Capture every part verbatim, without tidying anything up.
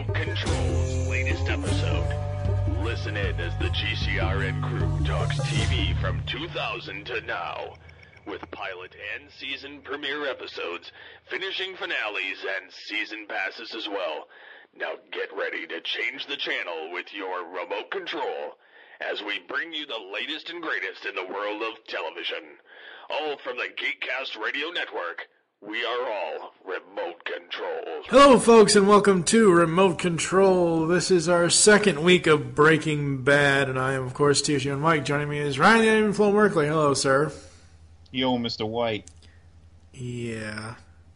Remote Control's latest episode. Listen in as the G C R N crew talks T V from two thousand to now, with pilot and season premiere episodes, finishing finales, and season passes as well. Now get ready to change the channel with your remote control as we bring you the latest and greatest in the world of television. All from the Geekcast Radio Network. We are all Remote Control. Hello, folks, and welcome to Remote Control. This is our second week of Breaking Bad, and I am, of course, T S U and Mike. Joining me is Ryan and Flo Merkley. Hello, sir. Yo, Mister White. Yeah.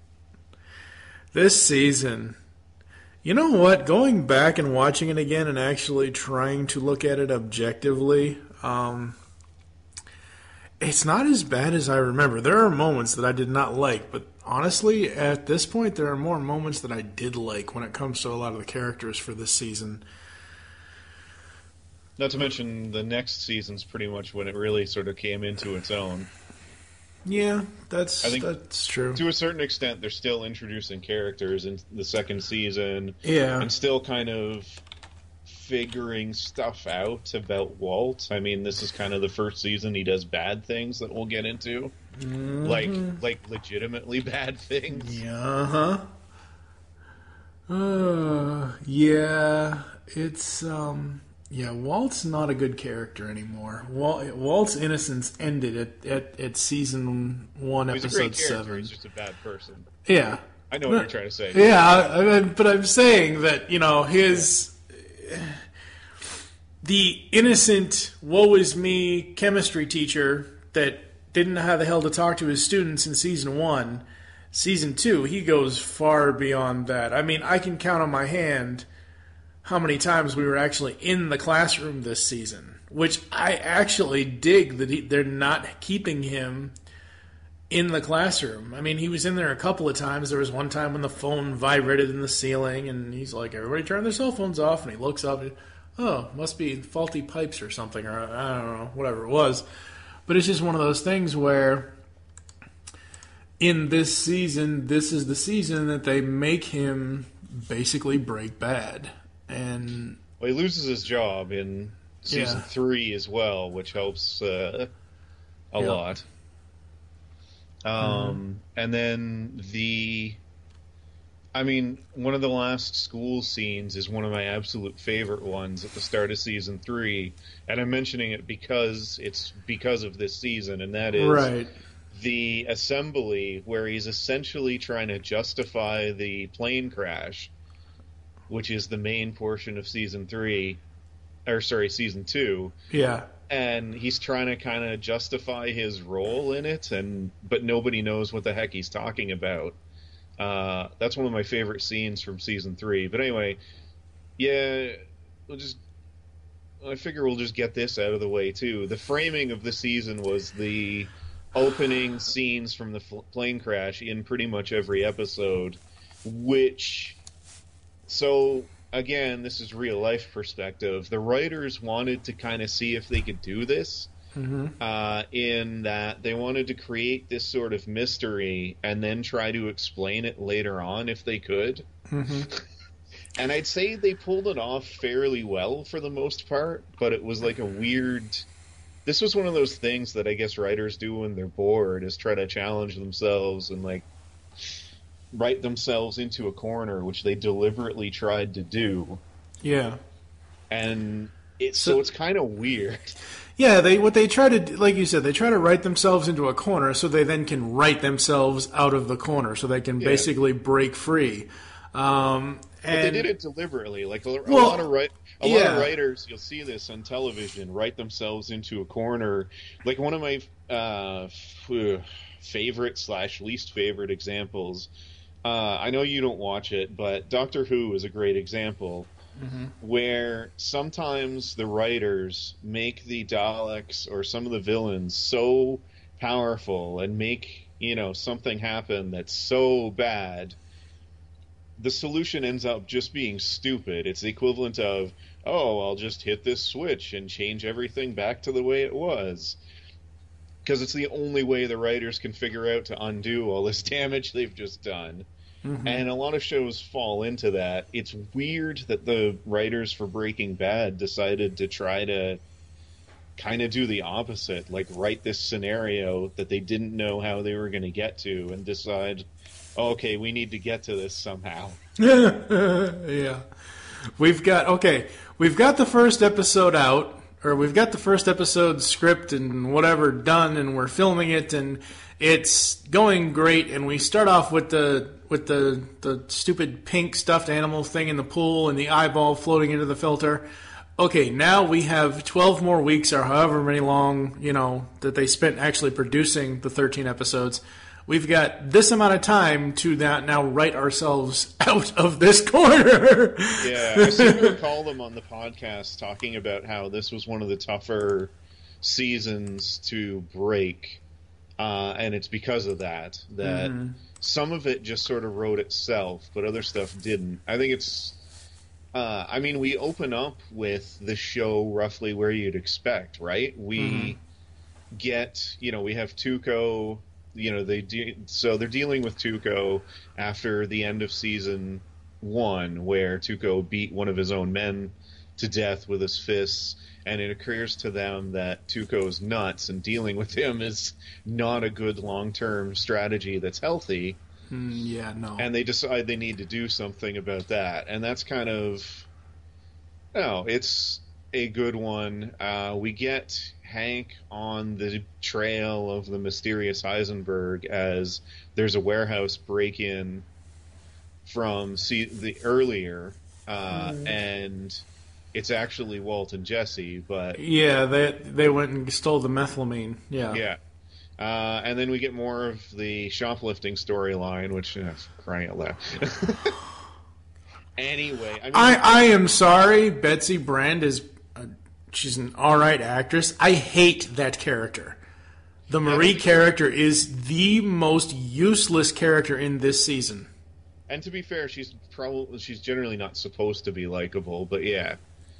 This season, you know what? Going back and watching it again and actually trying to look at it objectively, um, it's not as bad as I remember. There are moments that I did not like, but honestly, at this point, there are more moments that I did like when it comes to a lot of the characters for this season. Not to mention, the next season's pretty much when it really sort of came into its own. Yeah, that's I think that's true. To a certain extent, they're still introducing characters in the second season. Yeah. And still kind of figuring stuff out about Walt. I mean, this is kind of the first season he does bad things that we'll get into. Mm-hmm. Like, like legitimately bad things. Yeah. Uh-huh. Uh, yeah, it's, um... Yeah, Walt's not a good character anymore. Walt, Walt's innocence ended at, at, at season one, He's episode a great seven. He's just a bad person. Yeah. I know what you're trying to say. Yeah, I, I, but I'm saying that, you know, his... The innocent, woe is me chemistry teacher that didn't know how the hell to talk to his students in season one, season two, he goes far beyond that. I mean, I can count on my hand how many times we were actually in the classroom this season, which I actually dig that he, they're not keeping him in the classroom. I mean, he was in there a couple of times. There was one time when the phone vibrated in the ceiling, and he's like, everybody turn their cell phones off, and he looks up and, oh, must be faulty pipes or something, or I don't know, whatever it was. But it's just one of those things where in this season, this is the season that they make him basically break bad. And well, he loses his job in season yeah. three as well, which helps uh, a yeah. lot. Um, mm-hmm. And then the, I mean, one of the last school scenes is one of my absolute favorite ones at the start of season three, and I'm mentioning it because it's because of this season, and that is right. the assembly where he's essentially trying to justify the plane crash, which is the main portion of season three, or sorry, season two. Yeah. And he's trying to kind of justify his role in it, and but nobody knows what the heck he's talking about. Uh, that's one of my favorite scenes from season three. But anyway, yeah, we'll just. I figure we'll just get this out of the way too. The framing of the season was the opening scenes from the plane crash in pretty much every episode, which. So, again, this is real-life perspective. The writers wanted to kind of see if they could do this, mm-hmm. uh, in that they wanted to create this sort of mystery and then try to explain it later on if they could. Mm-hmm. And I'd say they pulled it off fairly well for the most part, but it was like a weird... This was one of those things that I guess writers do when they're bored, is try to challenge themselves and, like... write themselves into a corner, which they deliberately tried to do. Yeah. And it's so, so it's kind of weird. Yeah, they what they try to do, like you said, they try to write themselves into a corner so they then can write themselves out of the corner, so they can yeah. basically break free. Um, and, but they did it deliberately. Like a, a well, lot of write, a yeah. lot of writers, you'll see this on television, write themselves into a corner. Like one of my uh, favorite slash least favorite examples. Uh, I know you don't watch it, but Doctor Who is a great example mm-hmm. where sometimes the writers make the Daleks or some of the villains so powerful and make, you know, something happen that's so bad, the solution ends up just being stupid. It's the equivalent of, oh, I'll just hit this switch and change everything back to the way it was. Because it's the only way the writers can figure out to undo all this damage they've just done. Mm-hmm. And a lot of shows fall into that. It's weird that the writers for Breaking Bad decided to try to kind of do the opposite, like write this scenario that they didn't know how they were going to get to and decide, oh, okay, we need to get to this somehow. Yeah. We've got, okay, we've got the first episode out, or we've got the first episode script and whatever done, and we're filming it, and it's going great, and we start off with the with the, the stupid pink stuffed animal thing in the pool and the eyeball floating into the filter. Okay, now we have twelve more weeks, or however many long, you know, that they spent actually producing the thirteen episodes. We've got this amount of time to now, now write ourselves out of this corner. Yeah, I seem to recall them on the podcast talking about how this was one of the tougher seasons to break, uh, and it's because of that, that mm-hmm. some of it just sort of wrote itself, but other stuff didn't. I think it's... Uh, I mean, we open up with the show roughly where you'd expect, right? We mm-hmm. get, you know, we have Tuco... You know, they de- so they're dealing with Tuco after the end of season one, where Tuco beat one of his own men to death with his fists, and it occurs to them that Tuco's nuts, and dealing with him is not a good long-term strategy that's healthy. Mm, yeah, no. And they decide they need to do something about that, and that's kind of, no, it's a good one. Uh, we get Hank on the trail of the mysterious Heisenberg as there's a warehouse break-in from see, the earlier, uh, mm. and it's actually Walt and Jesse, but... Yeah, they they went and stole the methylamine, yeah. Yeah. Uh, and then we get more of the shoplifting storyline, which, uh, crying out loud. Anyway, I mean... I, I am sorry, Betsy Brand is... She's an all-right actress. I hate that character. The Marie character is the most useless character in this season. And to be fair, she's probably she's generally not supposed to be likable, but yeah,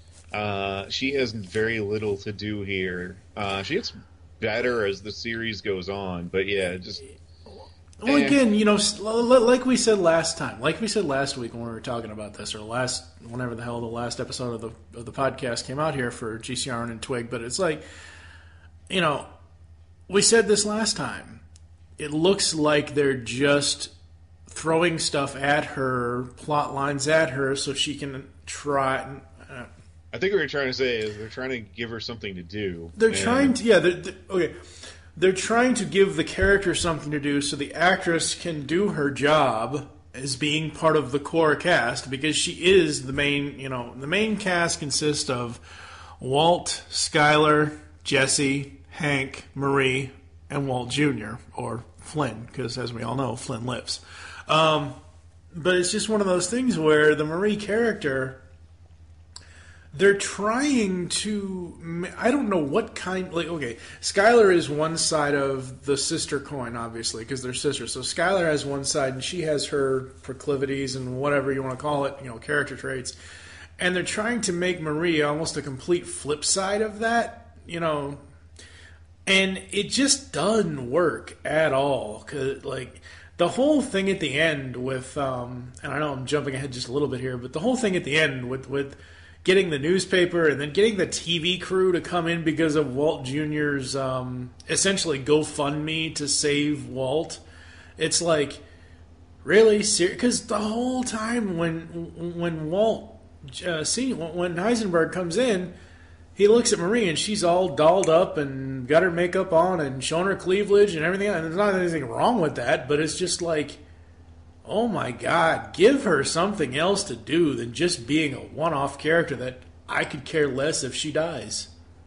uh, she has very little to do here. Uh, she gets better as the series goes on, but yeah, just. Well, again, you know, like we said last time, like we said last week when we were talking about this, or last, whenever the hell the last episode of the of the podcast came out here for G C R N and Twig, but it's like, you know, we said this last time. It looks like they're just throwing stuff at her, plot lines at her, so she can try. Uh, I think what you're trying to say is they're trying to give her something to do. They're and... trying to, yeah. They're, they're, okay. They're trying to give the character something to do so the actress can do her job as being part of the core cast, because she is the main, you know, the main cast consists of Walt, Skyler, Jesse, Hank, Marie, and Walt Junior, or Flynn, because as we all know, Flynn lives. Um, but it's just one of those things where the Marie character... They're trying to... I don't know what kind... Like, okay, Skyler is one side of the sister coin, obviously, because they're sisters. So Skyler has one side, and she has her proclivities and whatever you want to call it, you know, character traits. And they're trying to make Marie almost a complete flip side of that, you know. And it just doesn't work at all. 'Cause, like, the whole thing at the end with... Um, and I know I'm jumping ahead just a little bit here, but the whole thing at the end with... with getting the newspaper and then getting the T V crew to come in because of Walt Junior's um, essentially GoFundMe to save Walt. It's like, really? Because the whole time when when Walt, uh, see, when Heisenberg comes in, he looks at Marie and she's all dolled up and got her makeup on and showing her cleavage and everything. And there's not anything wrong with that, but it's just like... Oh my God, give her something else to do than just being a one-off character that I could care less if she dies.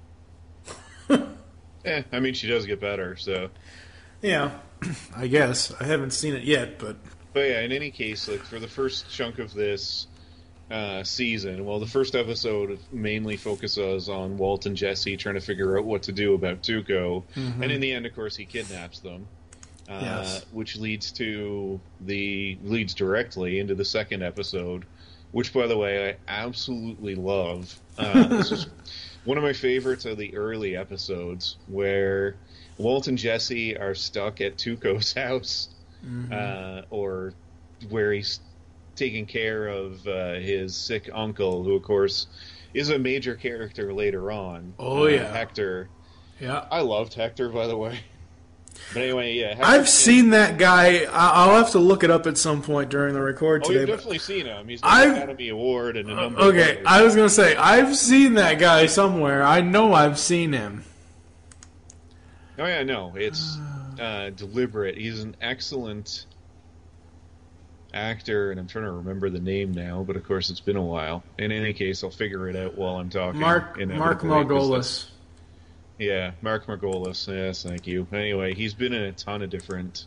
Yeah, I mean, she does get better, so... Yeah, I guess. I haven't seen it yet, but... But yeah, in any case, like, for the first chunk of this uh, season, well, the first episode mainly focuses on Walt and Jesse trying to figure out what to do about Tuco, mm-hmm. and in the end, of course, he kidnaps them. Uh, yes. Which leads to the leads directly into the second episode, which, by the way, I absolutely love. Uh, this is one of my favorites of the early episodes, where Walt and Jesse are stuck at Tuco's house, mm-hmm. uh, or where he's taking care of uh, his sick uncle, who of course is a major character later on. Oh uh, yeah, Hector. Yeah, I loved Hector, by the way. But anyway, yeah. Hector I've seen that guy. I- I'll have to look it up at some point during the record Oh, today. you've but- definitely seen him. He's got I've- an Academy Award and a number Okay, of others. I was gonna say I've seen that guy somewhere. I know I've seen him. Oh yeah, no, it's uh, deliberate. He's an excellent actor, and I'm trying to remember the name now, but of course it's been a while. In any case, I'll figure it out while I'm talking. Mark Mark inevitably, 'cause Margolis. that's- Yeah, Mark Margolis. Yes, thank you. Anyway, he's been in a ton of different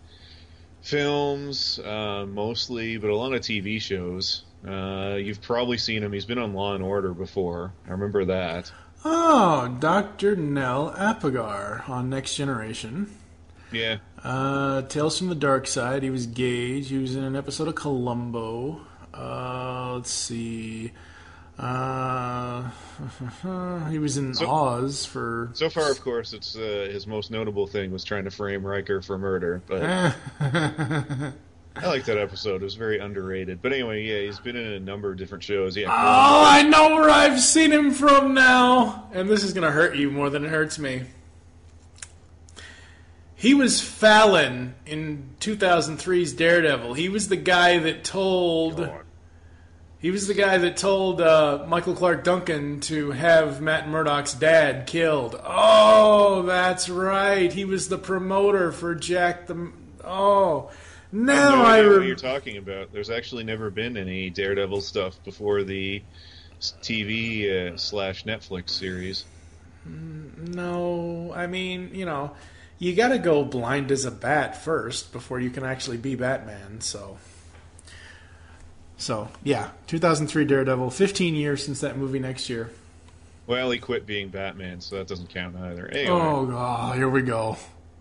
films, uh, mostly, but a lot of T V shows. Uh, you've probably seen him. He's been on Law and Order before. I remember that. Oh, Doctor Nell Apagar on Next Generation. Yeah. Uh, Tales from the Dark Side. He was Gage. He was in an episode of Columbo. Uh, let's see. Uh, he was in So- Oz for. So far, of course, it's uh, his most notable thing was trying to frame Riker for murder. But I like that episode. It was very underrated. But anyway, yeah, he's been in a number of different shows. Yeah. Oh, I know where I've seen him from now. And this is going to hurt you more than it hurts me. He was Fallon in two thousand three's Daredevil. He was the guy that told... God. He was the guy that told uh, Michael Clark Duncan to have Matt Murdock's dad killed. Oh, that's right. He was the promoter for Jack the... Oh, now no I... idea what Rem- you're talking about. There's actually never been any Daredevil stuff before the T V uh, slash Netflix series. No, I mean, you know, you got to go blind as a bat first before you can actually be Batman. So, so yeah, two thousand three Daredevil, fifteen years since that movie. Next year. Well, he quit being Batman, so that doesn't count either. Anyway, Oh God, here we go.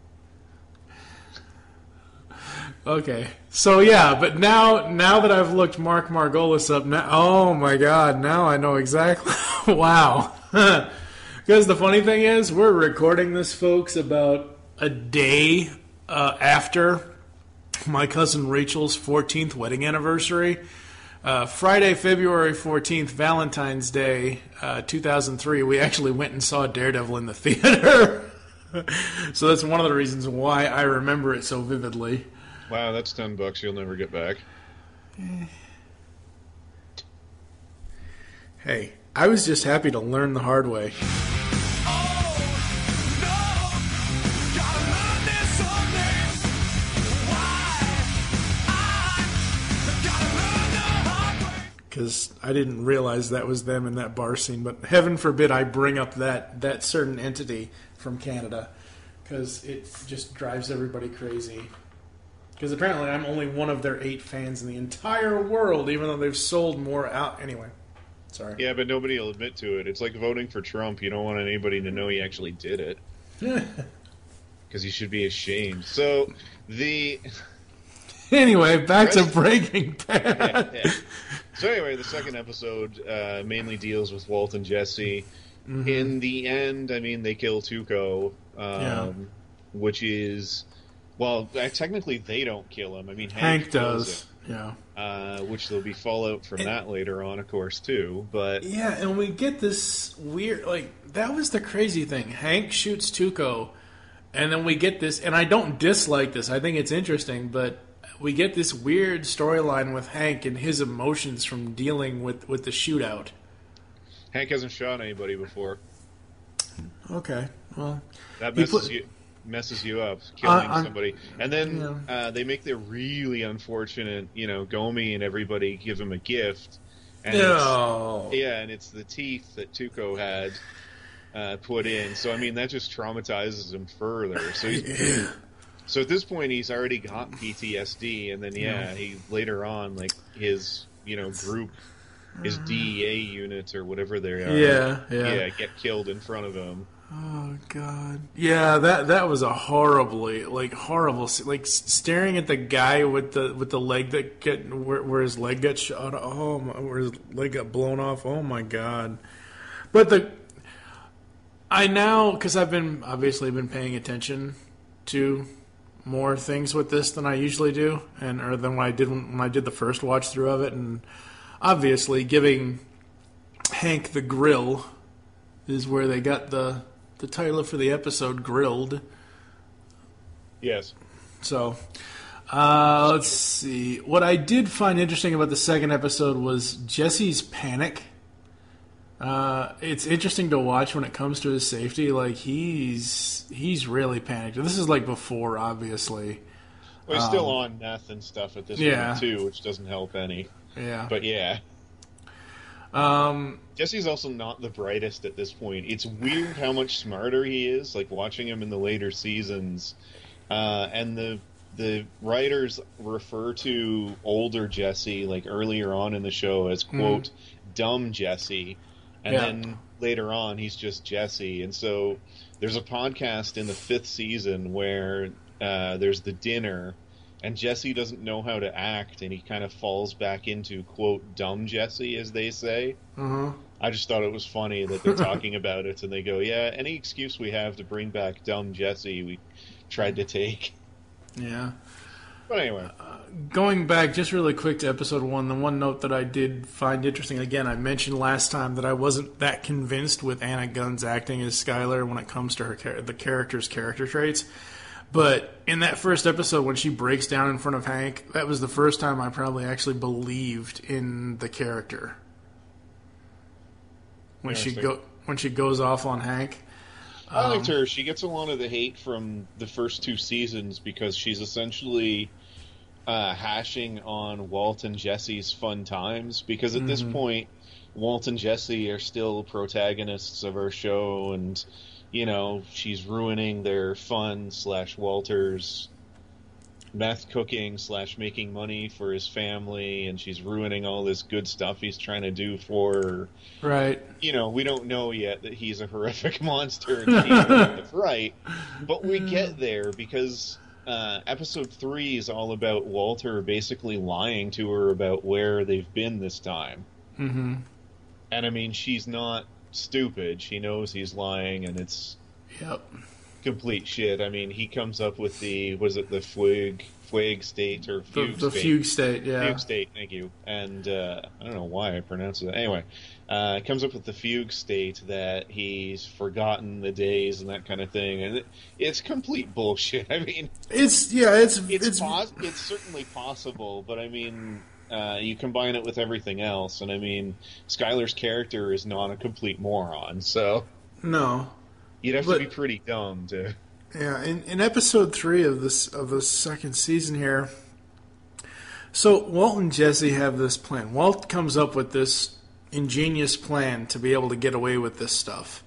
Okay, so yeah, but now now that I've looked Mark Margolis up, now oh my God, now I know exactly. Wow. Because the funny thing is, we're recording this, folks, about a day uh, after my cousin Rachel's fourteenth wedding anniversary. Uh, Friday, February fourteenth, Valentine's Day, uh, two thousand three, we actually went and saw Daredevil in the theater. So that's one of the reasons why I remember it so vividly. wow, that's ten bucks you'll never get back. Hey, I was just happy to learn the hard way. Because I didn't realize that was them in that bar scene. But heaven forbid I bring up that, that certain entity from Canada. Because it just drives everybody crazy. Because apparently I'm only one of their eight fans in the entire world, even though they've sold more out. Anyway, sorry. Yeah, but nobody will admit to it. It's like voting for Trump. You don't want anybody to know he actually did it. Because he should be ashamed. So, the... Anyway, back to Rest- Breaking Bad. yeah, yeah. So anyway, the second episode uh, mainly deals with Walt and Jesse. Mm-hmm. In the end, I mean, they kill Tuco, um, Yeah. which is... Well, uh, technically they don't kill him. I mean, Hank, Hank, kills does. him, Yeah. uh, which there'll be fallout from that later on, of course, too. But Yeah, and we get this weird, like, that was the crazy thing. Hank shoots Tuco, and then we get this, and I don't dislike this, I think it's interesting, but we get this weird storyline with Hank and his emotions from dealing with, with the shootout. Hank hasn't shot anybody before. Okay, well... That He messes put- you messes you up, killing Uh, I'm- somebody. And then Yeah. uh, they make the really unfortunate, you know, Gomi and everybody give him a gift. And No. it's, yeah, and it's the teeth that Tuco had uh, put in. So, I mean, that just traumatizes him further. So, he's, so at this point, he's already got P T S D. And then, yeah, he later on, like, his, you know, group, his D E A unit or whatever they are, Yeah, yeah. yeah, get killed in front of him. Oh God! Yeah, that that was a horribly like horrible se- like s- staring at the guy with the with the leg that get where, where his leg got shot. Oh, my, where his leg got blown off. Oh my God! But the I now because I've been obviously been paying attention to more things with this than I usually do, and or than when I did when I did the first watch through of it, and obviously giving Hank the grill is where they got the the title for the episode, Grilled. Yes. So, uh, let's see. What I did find interesting about the second episode was Jesse's panic. Uh, it's interesting to watch when it comes to his safety. Like, he's he's really panicked. This is like before, obviously. Well, he's still Um, on meth and stuff at this yeah. point, too, which doesn't help any. Yeah. But yeah. Um, Jesse's also not the brightest at this point. It's weird how much smarter he is, like watching him in the later seasons. Uh, and the the writers refer to older Jesse, like earlier on in the show, as, quote, mm. dumb Jesse. And yeah. then later on, he's just Jesse. And so there's a podcast in the fifth season where uh, there's the dinner, and Jesse doesn't know how to act, and he kind of falls back into, quote, dumb Jesse, as they say. uh-huh. I just thought it was funny that they're talking about it, and they go, yeah, any excuse we have to bring back dumb Jesse, we tried to take. Yeah. But anyway. Uh, going back just really quick to episode one, the one note that I did find interesting, again, I mentioned last time that I wasn't that convinced with Anna Gunn's acting as Skylar when it comes to her the character's character traits. But in that first episode, when she breaks down in front of Hank, that was the first time I probably actually believed in the character. When she go when she goes off on Hank. I um, liked her. She gets a lot of the hate from the first two seasons because she's essentially uh, hashing on Walt and Jesse's fun times. Because at mm-hmm. this point, Walt and Jesse are still protagonists of our show, and you know she's ruining their fun slash Walter's meth cooking slash making money for his family, and she's ruining all this good stuff he's trying to do for her. Right. You know, we don't know yet that he's a horrific monster and she's that's right, but we get there because uh, episode three is all about Walter basically lying to her about where they've been this time. Mm-hmm. And I mean, she's not stupid. She knows he's lying, and it's yep. complete shit. I mean, he comes up with the, was it the Fugue, Fugue state or Fugue the, the state? Fugue state, yeah. Fugue state, thank you. And uh, I don't know why I pronounced it. Anyway, uh, comes up with the Fugue state that he's forgotten the days and that kind of thing, and it, it's complete bullshit. I mean, it's yeah, it's it's it's, pos- it's certainly possible, but I mean. Uh, you combine it with everything else, and I mean, Skylar's character is not a complete moron, so no, you'd have but, to be pretty dumb to. Yeah, in, in episode three of this of the second season here, so Walt and Jesse have this plan. Walt comes up with this ingenious plan to be able to get away with this stuff,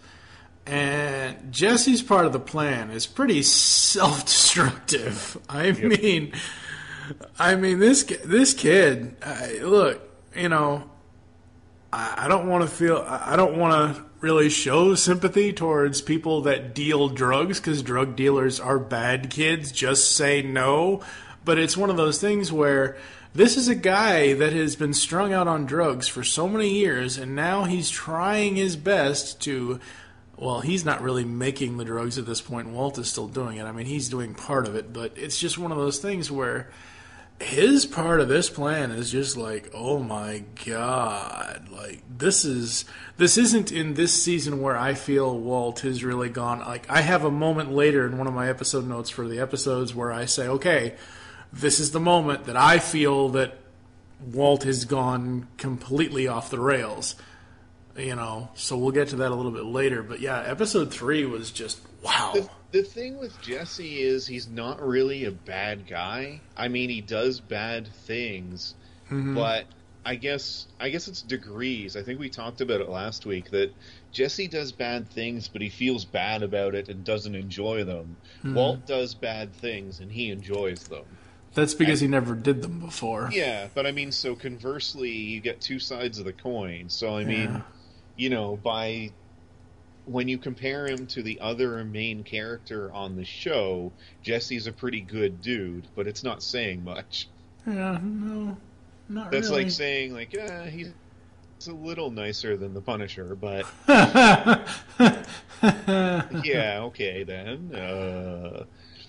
and Jesse's part of the plan is pretty self-destructive. I yep. mean. I mean, this this kid, uh, look, you know, I, I don't want to feel, I don't want to really show sympathy towards people that deal drugs, because drug dealers are bad kids. Just say no. But it's one of those things where this is a guy that has been strung out on drugs for so many years, and now he's trying his best to, well, he's not really making the drugs at this point. Walt is still doing it. I mean, he's doing part of it, but it's just one of those things where his part of this plan is just like, oh my god, like this is this isn't in this season where I feel Walt has really gone. Like, I have a moment later in one of my episode notes for the episodes where I say, okay, this is the moment that I feel that Walt has gone completely off the rails, you know, so we'll get to that a little bit later. But yeah, episode three was just wow. The, the thing with Jesse is he's not really a bad guy. I mean, he does bad things, mm-hmm. but I guess I guess it's degrees. I think we talked about it last week that Jesse does bad things, but he feels bad about it and doesn't enjoy them. Mm-hmm. Walt does bad things and he enjoys them. That's because and, he never did them before. Yeah, but I mean, so conversely, you get two sides of the coin. So I mean, yeah. you know, by when you compare him to the other main character on the show, Jesse's a pretty good dude, but it's not saying much. Yeah, no, not That's really. like saying, like, yeah, he's a little nicer than the Punisher, but yeah, okay then. Uh,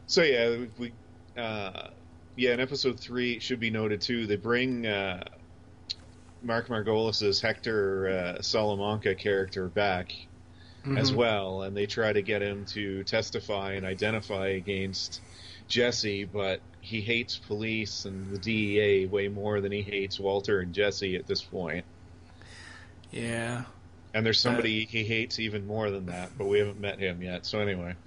So yeah, we uh, yeah in episode three it should be noted too. They bring uh, Mark Margolis's Hector uh, Salamanca character back mm-hmm. as well, and they try to get him to testify and identify against Jesse, but he hates police and the D E A way more than he hates Walter and Jesse at this point. Yeah. And there's somebody uh, he hates even more than that, but we haven't met him yet. So anyway.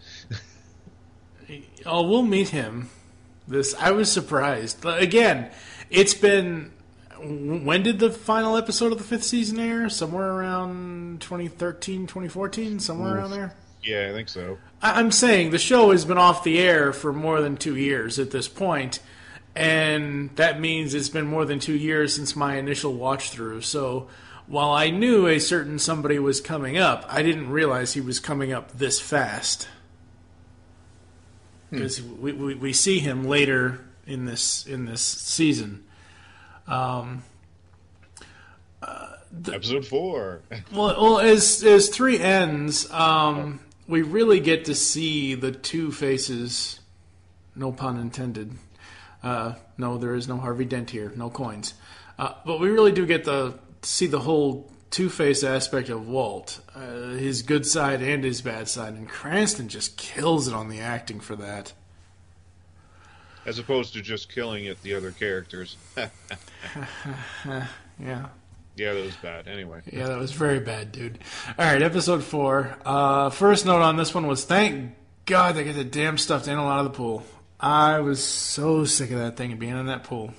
Oh, we'll meet him. This I was surprised. Again, it's been... When did the final episode of the fifth season air? Somewhere around twenty thirteen, twenty fourteen? Somewhere Oof. around there? Yeah, I think so. I'm saying the show has been off the air for more than two years at this point, and that means it's been more than two years since my initial watch-through. So while I knew a certain somebody was coming up, I didn't realize he was coming up this fast. Because hmm. we, we we see him later in this in this season. Um, uh, the, Episode four. well, well, as as three ends, um, we really get to see the two faces. No pun intended. Uh, no, there is no Harvey Dent here. No coins. Uh, but we really do get to see the whole two-face aspect of Walt, uh, his good side and his bad side, and Cranston just kills it on the acting for that. As opposed to just killing it the other characters. yeah. Yeah, that was bad. Anyway. Yeah, that was very bad, dude. All right, episode four. Uh, first note on this one was, thank God they get the damn stuffed animal out of the pool. I was so sick of that thing and being in that pool.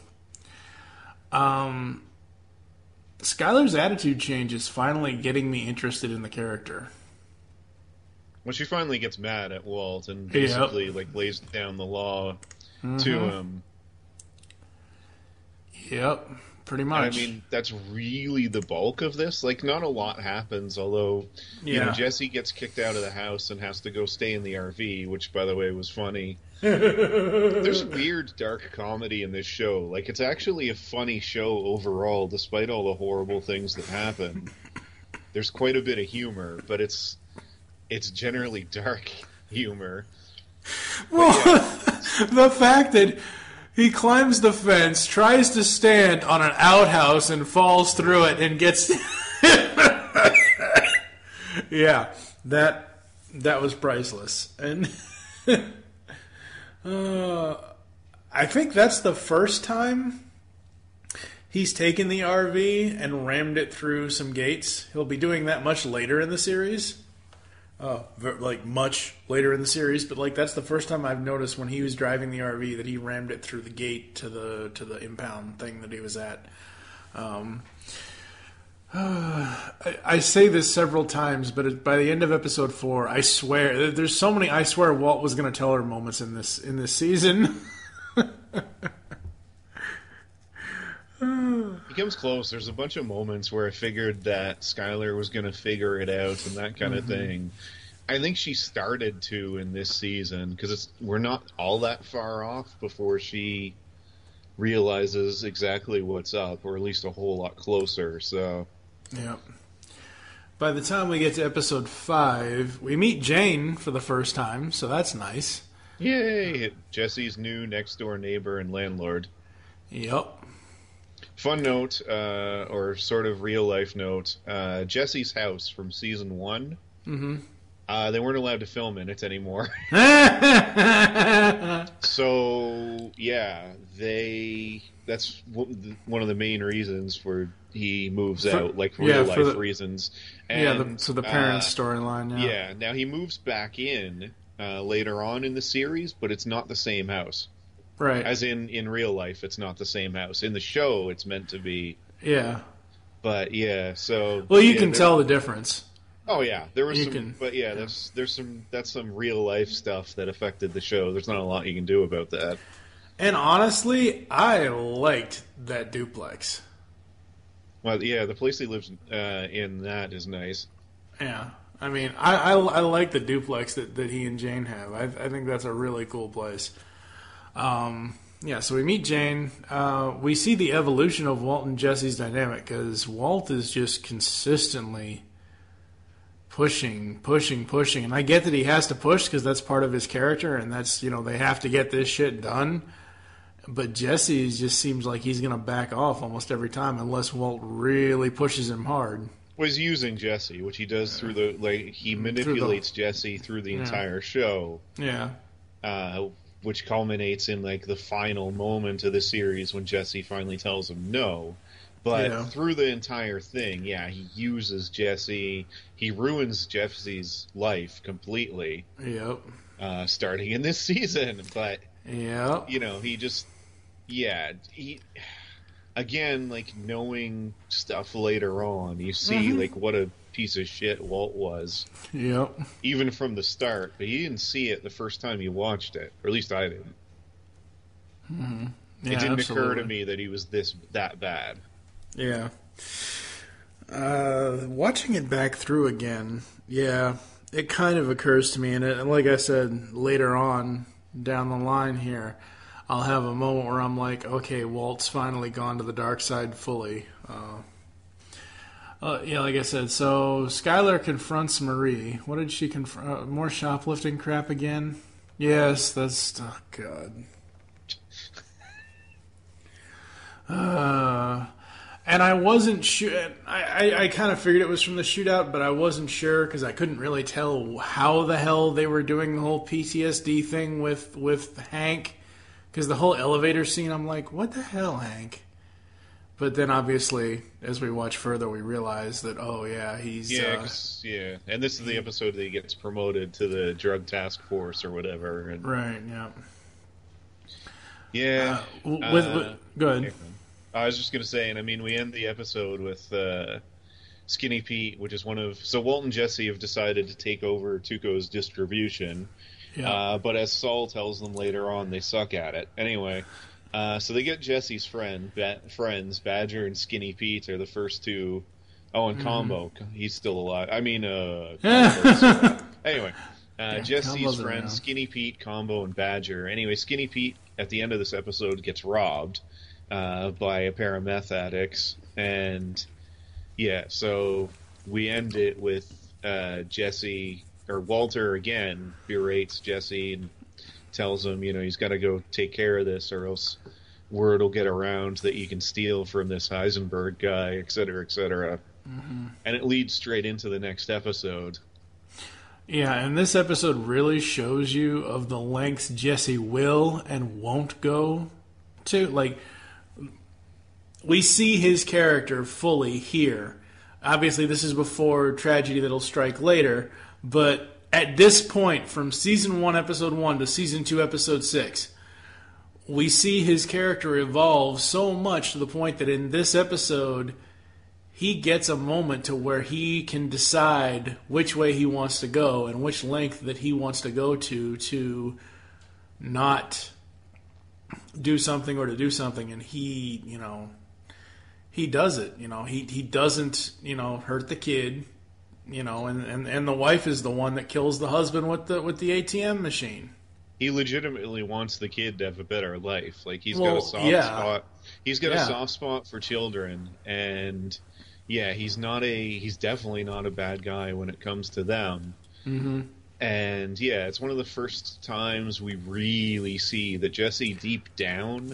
Um, Skylar's attitude change is finally getting me interested in the character. When she finally gets mad at Walt and basically yep. like lays down the law mm-hmm. to him. Yep, pretty much. And I mean, that's really the bulk of this. Like, not a lot happens, although, yeah. you know, Jesse gets kicked out of the house and has to go stay in the R V, which, by the way, was funny. There's weird, dark comedy in this show. Like, it's actually a funny show overall, despite all the horrible things that happen. There's quite a bit of humor, but it's it's generally dark humor. Well, yeah. The fact that he climbs the fence, tries to stand on an outhouse, and falls through it and gets... yeah, that that was priceless. And uh, I think that's the first time he's taken the R V and rammed it through some gates. He'll be doing that much later in the series. Uh, like much later in the series, but like that's the first time I've noticed when he was driving the R V that he rammed it through the gate to the to the impound thing that he was at. Um, uh, I, I say this several times, but by the end of episode four, I swear there's so many I swear Walt was going to tell her moments in this in this season. He comes close. There's a bunch of moments where I figured that Skylar was going to figure it out and that kind mm-hmm. of thing. I think she started to in this season because it's we're not all that far off before she realizes exactly what's up, or at least a whole lot closer. So, yeah. By the time we get to episode five, we meet Jane for the first time, so that's nice. Yay! Jesse's new next door neighbor and landlord. Yep. Fun note, uh, or sort of real life note, uh, Jesse's house from season one, mm-hmm. uh, they weren't allowed to film in it anymore. So, yeah, they, that's one of the main reasons for he moves for, out, like real yeah, life the, reasons. And, yeah, the, so the parents' uh, storyline, yeah. Yeah, now he moves back in uh, later on in the series, but it's not the same house. Right. As in, in real life, it's not the same house. In the show, it's meant to be. Yeah. But, yeah, so... Well, you yeah, can tell the difference. Oh, yeah. There was you some... Can, but, yeah, yeah, there's there's some... That's some real-life stuff that affected the show. There's not a lot you can do about that. And honestly, I liked that duplex. Well, yeah, the place he lives uh, in, that is nice. Yeah. I mean, I, I, I like the duplex that, that he and Jane have. I, I think that's a really cool place. Um, yeah, so we meet Jane. Uh, we see the evolution of Walt and Jesse's dynamic because Walt is just consistently pushing, pushing, pushing. And I get that he has to push because that's part of his character, and that's, you know, they have to get this shit done. But Jesse just seems like he's going to back off almost every time unless Walt really pushes him hard. Was using Jesse, which he does through the, like, he manipulates the, Jesse through the yeah. entire show. Yeah. Uh, which culminates in, like, the final moment of the series when Jesse finally tells him no. But yeah. through the entire thing, yeah, he uses Jesse. He ruins Jesse's life completely. Yep. Uh, starting in this season. But, yep. you know, he just, yeah, he, again, like, knowing stuff later on, you see, mm-hmm. like, what a piece of shit Walt was. Yep. Even from the start. But you didn't see it the first time you watched it. Or at least I didn't. Mm-hmm. Yeah, it didn't absolutely. occur to me that he was this that bad. Yeah. Uh, watching it back through again, yeah, it kind of occurs to me, and, it, and like I said, later on down the line here, I'll have a moment where I'm like, okay, Walt's finally gone to the dark side fully. Uh, uh, yeah, like I said, so Skylar confronts Marie. What did she confront? Uh, more shoplifting crap again? Yes, that's... Oh, God. Uh... And I wasn't sure. I, I, I kind of figured it was from the shootout, but I wasn't sure because I couldn't really tell how the hell they were doing the whole P T S D thing with, with Hank. Because the whole elevator scene, I'm like, what the hell, Hank? But then obviously, as we watch further, we realize that, oh, yeah, he's... Yeah, uh, yeah. And this is the episode that he gets promoted to the drug task force or whatever. And, right, yeah. Yeah. Uh, with, uh, with, go ahead. Yeah. I was just going to say, and I mean, we end the episode with uh, Skinny Pete, which is one of... So Walt and Jesse have decided to take over Tuco's distribution. Yeah. Uh, but as Saul tells them later on, they suck at it. Anyway, uh, so they get Jesse's friend, ba- friends, Badger and Skinny Pete are the first two. Oh, and Combo. Mm-hmm. He's still alive. I mean, uh... anyway, uh, yeah, Jesse's Combo's friends, around. Skinny Pete, Combo, and Badger. Anyway, Skinny Pete, at the end of this episode, gets robbed. Uh, by a pair of meth addicts, and yeah, so we end it with uh, Jesse, or Walter again, berates Jesse and tells him, you know, he's got to go take care of this or else word will get around that you can steal from this Heisenberg guy, et cetera, et cetera. Mm-hmm. And it leads straight into the next episode. Yeah, and this episode really shows you of the lengths Jesse will and won't go to, like... We see his character fully here. Obviously, this is before tragedy that'll strike later, but at this point, from season one, episode one, to season two, episode six, we see his character evolve so much to the point that in this episode, he gets a moment to where he can decide which way he wants to go and which length that he wants to go to to not do something or to do something, and he, you know... He does it, you know. He he doesn't, you know, hurt the kid, you know, and, and, and the wife is the one that kills the husband with the with the A T M machine. He legitimately wants the kid to have a better life. Like he's well, got a soft yeah. spot. He's got yeah. a soft spot for children, and yeah, he's not a he's definitely not a bad guy when it comes to them. Mm-hmm. And yeah, it's one of the first times we really see that Jesse deep down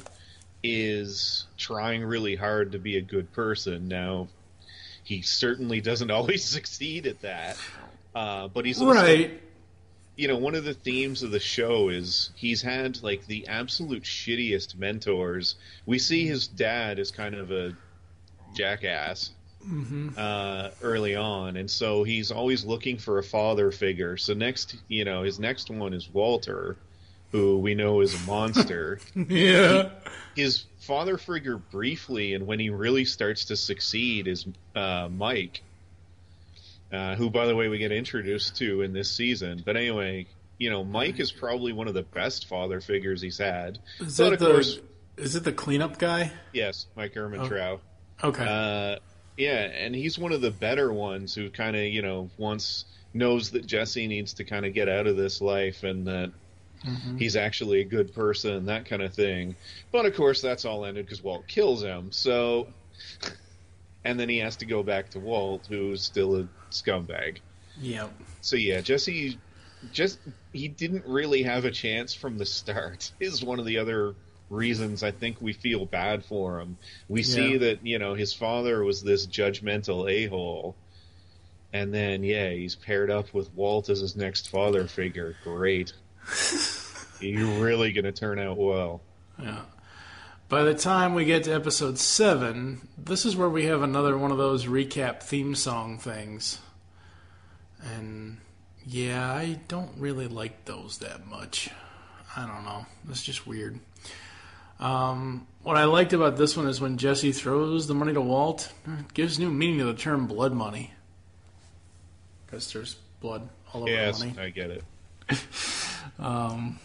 is trying really hard to be a good person. Now, he certainly doesn't always succeed at that. Uh, but he's also, right. You know, one of the themes of the show is he's had like the absolute shittiest mentors. We see his dad as kind of a jackass mm-hmm. uh, early on, and so he's always looking for a father figure. So next, you know, his next one is Walter, who we know is a monster. yeah. He, his father figure briefly, and when he really starts to succeed, is uh, Mike, uh, who, by the way, we get introduced to in this season. But anyway, you know, Mike is probably one of the best father figures he's had. Is but it of the course, is it the cleanup guy? yes, Mike Ehrmantraut. Oh. Okay. Uh, yeah, and he's one of the better ones who kind of, you know, once knows that Jesse needs to kind of get out of this life and that mm-hmm. he's actually a good person, that kind of thing. But, of course, that's all ended because Walt kills him. So, and then he has to go back to Walt, who's still a scumbag. Yep. So yeah, Jesse, just he didn't really have a chance from the start. Is one of the other reasons I think we feel bad for him. We Yeah. see that, you know, his father was this judgmental a-hole, and then yeah, he's paired up with Walt as his next father figure. Great. You're really gonna turn out well. Yeah. By the time we get to episode seven, this is where we have another one of those recap theme song things. And yeah, I don't really like those that much. I don't know. It's just weird. Um, what I liked about this one is when Jesse throws the money to Walt, it gives new meaning to the term blood money. Because there's blood all over Yes, the money. I get it. Um,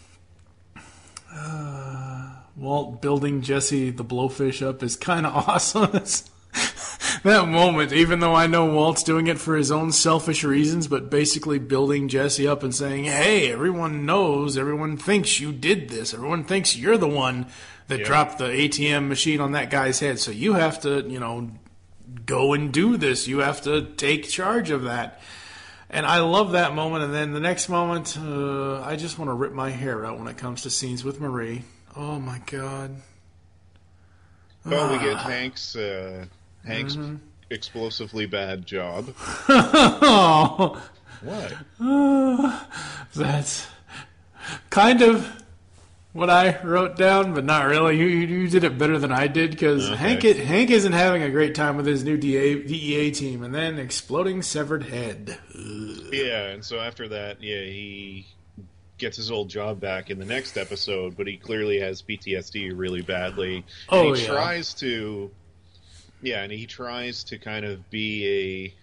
uh, Walt building Jesse the Blowfish up is kind of awesome. It's- that moment, even though I know Walt's doing it for his own selfish reasons, but basically building Jesse up and saying, hey, everyone knows, everyone thinks you did this. Everyone thinks you're the one that Yeah. dropped the A T M machine on that guy's head. So you have to, you know, go and do this. You have to take charge of that. And I love that moment. And then the next moment, uh, I just want to rip my hair out when it comes to scenes with Marie. Oh, my God. Well, we get Ah. Hank's uh, Hank's Mm-hmm. explosively bad job. Oh, What? uh, that's kind of what I wrote down, but not really. You, you, you did it better than I did, because Okay. Hank, it- Hank isn't having a great time with his new D A, D E A team, and then exploding severed head. Yeah, and so after that, yeah, he gets his old job back in the next episode, but he clearly has P T S D really badly. And Oh, he yeah. tries to, yeah, and he tries to kind of be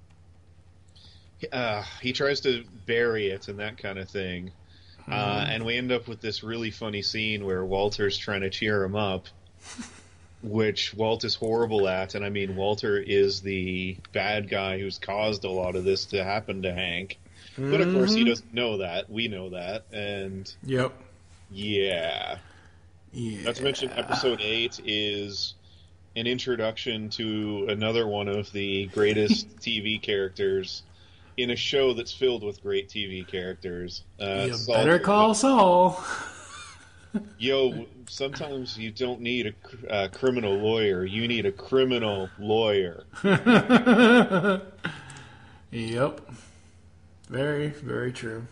a, uh, he tries to bury it and that kind of thing. Mm-hmm. Uh, and we end up with this really funny scene where Walter's trying to cheer him up, which Walt is horrible at. And I mean, Walter is the bad guy who's caused a lot of this to happen to Hank. But of course, he doesn't know that. We know that. And Yep. yeah. Yeah. Not to mention, episode eight is an introduction to another one of the greatest T V characters in a show that's filled with great T V characters. Uh, You Saul better Goodman. call Saul. Yo, sometimes you don't need a cr- uh, criminal lawyer. You need a criminal lawyer. Yep. Very, very true.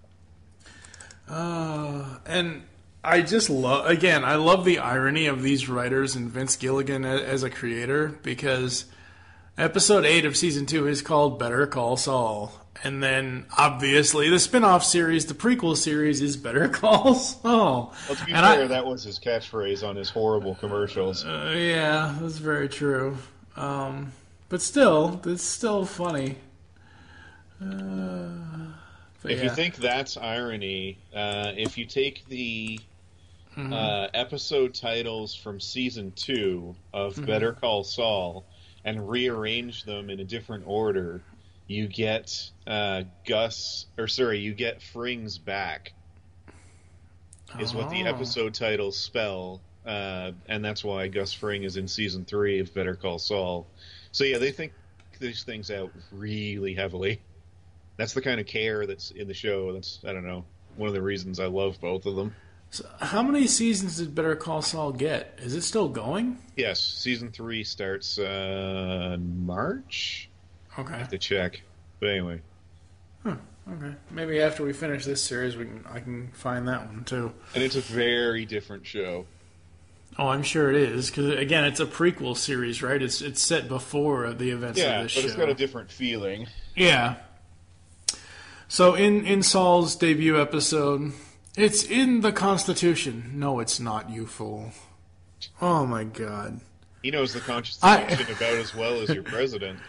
Uh, and I just love, again, I love the irony of these writers and Vince Gilligan a- as a creator, because episode eight of season two is called Better Call Saul. And then, obviously, the spin-off series, the prequel series, is Better Call Saul. Well, to be And fair, I- that was his catchphrase on his horrible commercials. Uh, yeah, that's very true. Um, but still, it's still funny. Uh, but If yeah. you think that's irony, uh, if you take the Mm-hmm. uh, episode titles from season two of Mm-hmm. Better Call Saul and rearrange them in a different order, you get uh, Gus, or sorry, you get Fring's back, is what the Oh. episode titles spell, uh, and that's why Gus Fring is in season three of Better Call Saul. So yeah, they think these things out really heavily. That's the kind of care that's in the show. That's, I don't know, one of the reasons I love both of them. So how many seasons did Better Call Saul get? Is it still going? Yes, season three starts uh, in March. I Okay. have to check. But anyway, Okay. Maybe after we finish this series, we can I can find that one too. and it's a very different show. Oh, I'm sure it is, because again, it's a prequel series, right? It's it's set before the events Yeah, of this but show. it's got a different feeling. Yeah. So in in Saul's debut episode, it's in the Constitution. No, it's not, you fool. Oh my God. He knows the Constitution I- about as well as your president.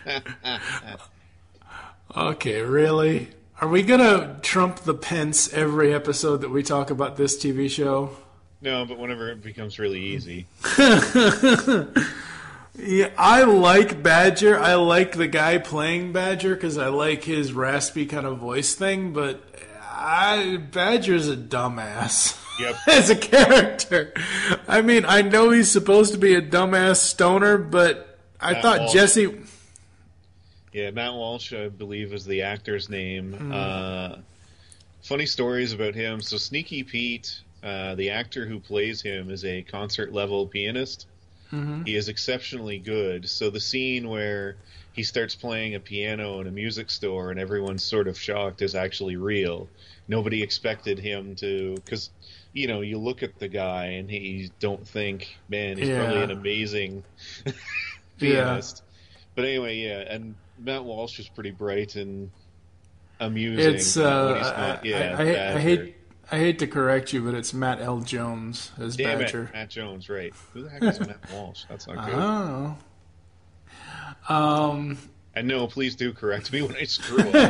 Okay, really? Are we gonna trump the Pence every episode that we talk about this T V show? No, but whenever it becomes really easy. Yeah, I like Badger. I like the guy playing Badger because I like his raspy kind of voice thing, but I, Badger's a dumbass. Yep. As a character. I mean, I know he's supposed to be a dumbass stoner, but I That thought wall- Jesse... Yeah, Matt Walsh, I believe, is the actor's name. Mm. Uh, funny stories about him. So Sneaky Pete, uh, the actor who plays him, is a concert-level pianist. Mm-hmm. He is exceptionally good. So the scene where he starts playing a piano in a music store and everyone's sort of shocked is actually real. Nobody expected him to... Because, you know, you look at the guy and he don't think, man, he's Yeah. probably an amazing pianist. Yeah. But anyway, yeah, and Matt Walsh is pretty bright and amusing. It's uh, when he's not, yeah, I, I, I hate I hate to correct you, but it's Matt L. Jones as Damn Badger. It, Matt Jones, right? Who the heck is Matt Walsh? That's not good. Oh. Um. And no, please do correct me when I screw up.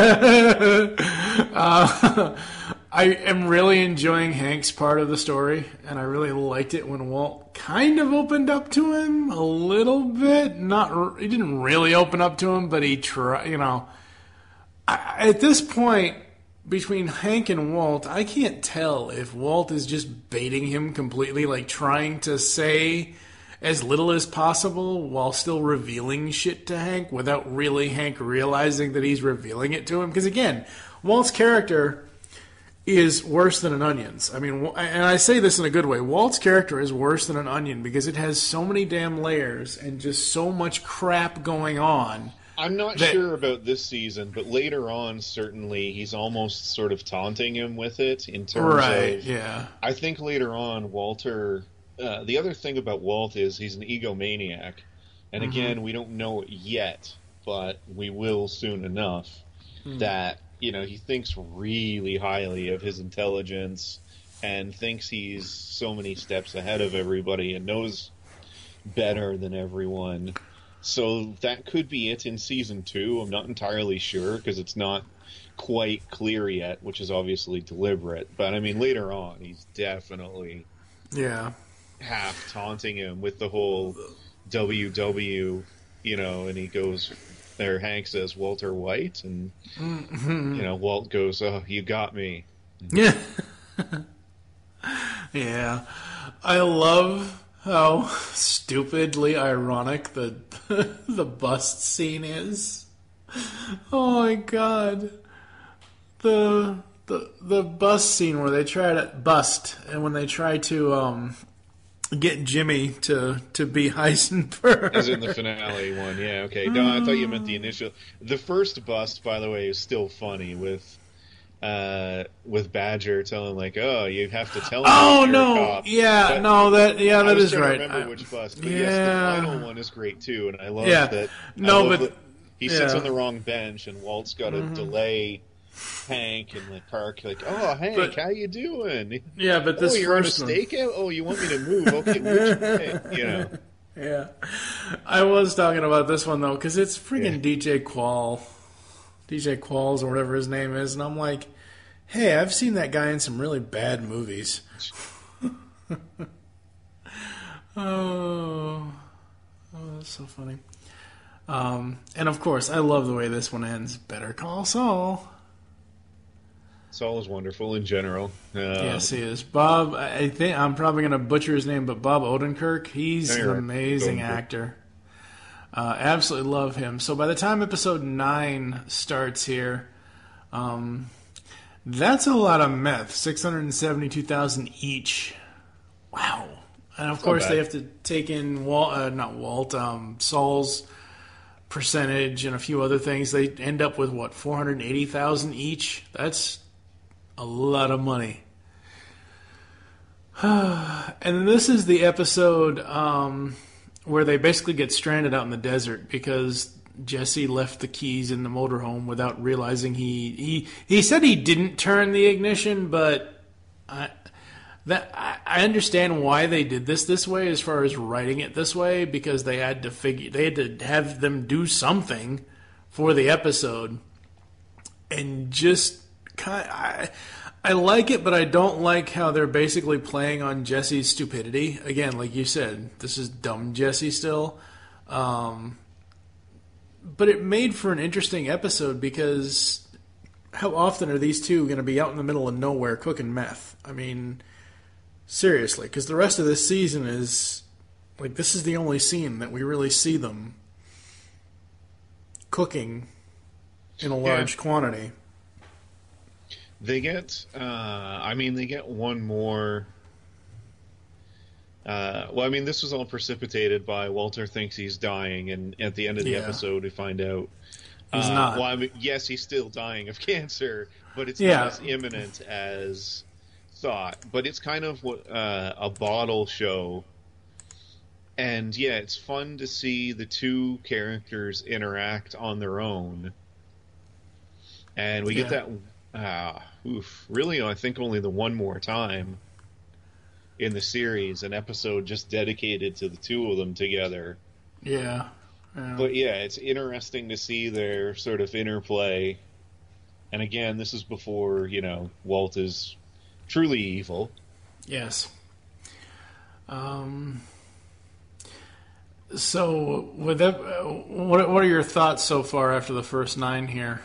uh, I am really enjoying Hank's part of the story, and I really liked it when Walt kind of opened up to him a little bit. Not, he didn't really open up to him, but he tried. You know, I, at this point between Hank and Walt, I can't tell if Walt is just baiting him completely, like trying to say as little as possible while still revealing shit to Hank without really Hank realizing that he's revealing it to him. Because again, Walt's character is worse than an onion's. I mean, and I say this in a good way. Walt's character is worse than an onion because it has so many damn layers and just so much crap going on. I'm not that, sure about this season, but later on, certainly, he's almost sort of taunting him with it in terms right, of... yeah. I think later on, Walter... Uh, the other thing about Walt is he's an egomaniac. And again, mm-hmm. we don't know it yet, but we will soon enough, mm. that, you know, he thinks really highly of his intelligence and thinks he's so many steps ahead of everybody and knows better than everyone. So that could be it in season two. I'm not entirely sure because it's not quite clear yet, which is obviously deliberate. But I mean, later on, he's definitely yeah half taunting him with the whole W W, you know, and he goes, there Hank says Walter White, and mm-hmm. you know, Walt goes, oh, you got me. Yeah. Yeah. I love how stupidly ironic the the bust scene is. Oh my god. The the the bust scene where they try to bust and when they try to um get Jimmy to to be Heisenberg. As in the finale one, yeah, okay. No, I thought you meant the initial. The first bust, by the way, is still funny with uh, with Badger telling like, "Oh, you have to tell me." Oh you're no, a cop. yeah, but no, that yeah, that I was is trying right. To remember I, which bust, but yeah. yes, the final one is great too, and I love yeah. that. No, love but that he sits yeah. on the wrong bench, and Walt's got to mm-hmm. delay Hank and like park like, oh Hank, but, how you doing? Yeah, but this oh, you're first on a stakeout. Oh, you want me to move? Okay, which way? You know. Yeah, I was talking about this one though because it's freaking yeah. D J Qual, D J Qualls or whatever his name is, and I'm like, hey, I've seen that guy in some really bad movies. oh, oh, that's so funny. Um, and of course, I love the way this one ends. Better Call Saul. Saul is wonderful in general. Uh, yes, he is. Bob, I think I'm probably going to butcher his name, but Bob Odenkirk, he's an amazing actor. Uh, absolutely love him. So by the time episode nine starts here, um, that's a lot of meth. six hundred seventy-two thousand each. Wow. And of course, they have to take in Walt, uh, not Walt, um, Saul's percentage and a few other things. They end up with what, four hundred eighty thousand each? That's a lot of money. And this is the episode um, where they basically get stranded out in the desert because Jesse left the keys in the motorhome without realizing he he he said he didn't turn the ignition, but I that I, I understand why they did this this way as far as writing it this way because they had to figure they had to have them do something for the episode and just kind of, I I like it, but I don't like how they're basically playing on Jesse's stupidity. Again, like you said, this is dumb Jesse still. Um, but it made for an interesting episode because how often are these two going to be out in the middle of nowhere cooking meth? I mean, seriously, because the rest of this season is like this is the only scene that we really see them cooking in a large Yeah. quantity. They get, uh, I mean, they get one more. Uh, well, I mean, this was all precipitated by Walter thinks he's dying, and at the end of the Yeah. episode, we find out He's uh, not. Well, I mean, yes, he's still dying of cancer, but it's Yeah. not as imminent as thought. But it's kind of what uh, a bottle show, and yeah, it's fun to see the two characters interact on their own, and we get Yeah. that. Uh, oof, really, I think only the one more time in the series, an episode just dedicated to the two of them together. Yeah. yeah. But yeah, it's interesting to see their sort of interplay. And again, this is before, you know, Walt is truly evil. Yes. Um. So, with that, uh, what what are your thoughts so far after the first nine here?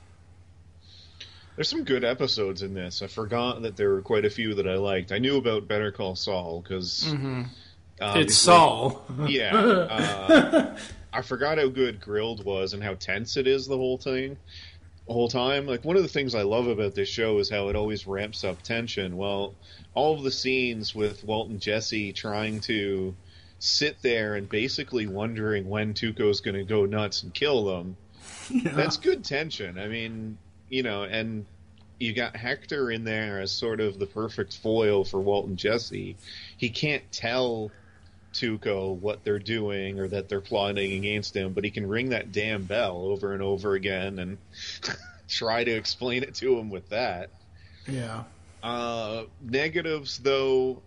There's some good episodes in this. I forgot that there were quite a few that I liked. I knew about Better Call Saul because Mm-hmm. It's Saul. Yeah, uh, I forgot how good Grilled was and how tense it is the whole thing, the whole time. Like one of the things I love about this show is how it always ramps up tension. Well, all of the scenes with Walt and Jesse trying to sit there and basically wondering when Tuco's going to go nuts and kill them. Yeah. That's good tension. I mean, you know, and you got Hector in there as sort of the perfect foil for Walt and Jesse. He can't tell Tuco what they're doing or that they're plotting against him, but he can ring that damn bell over and over again and try to explain it to him with that. Yeah. Uh, negatives, though,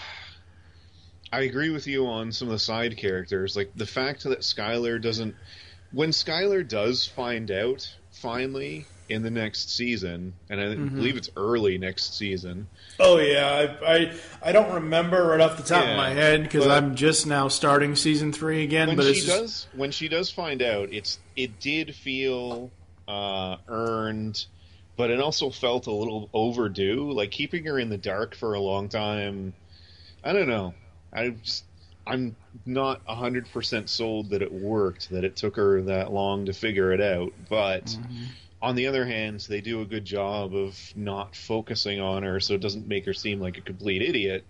I agree with you on some of the side characters. Like the fact that Skyler doesn't... When Skyler does find out, finally, in the next season, and I Mm-hmm. believe it's early next season. Oh yeah, I I, I don't remember right off the top Yeah, of my head because but- I'm just now starting season three again. When but she it's just, does, when she does find out, it's it did feel uh, earned, but it also felt a little overdue. Like keeping her in the dark for a long time. I don't know. I just I'm not a hundred percent sold that it worked. That it took her that long to figure it out, but. Mm-hmm. On the other hand, they do a good job of not focusing on her so it doesn't make her seem like a complete idiot.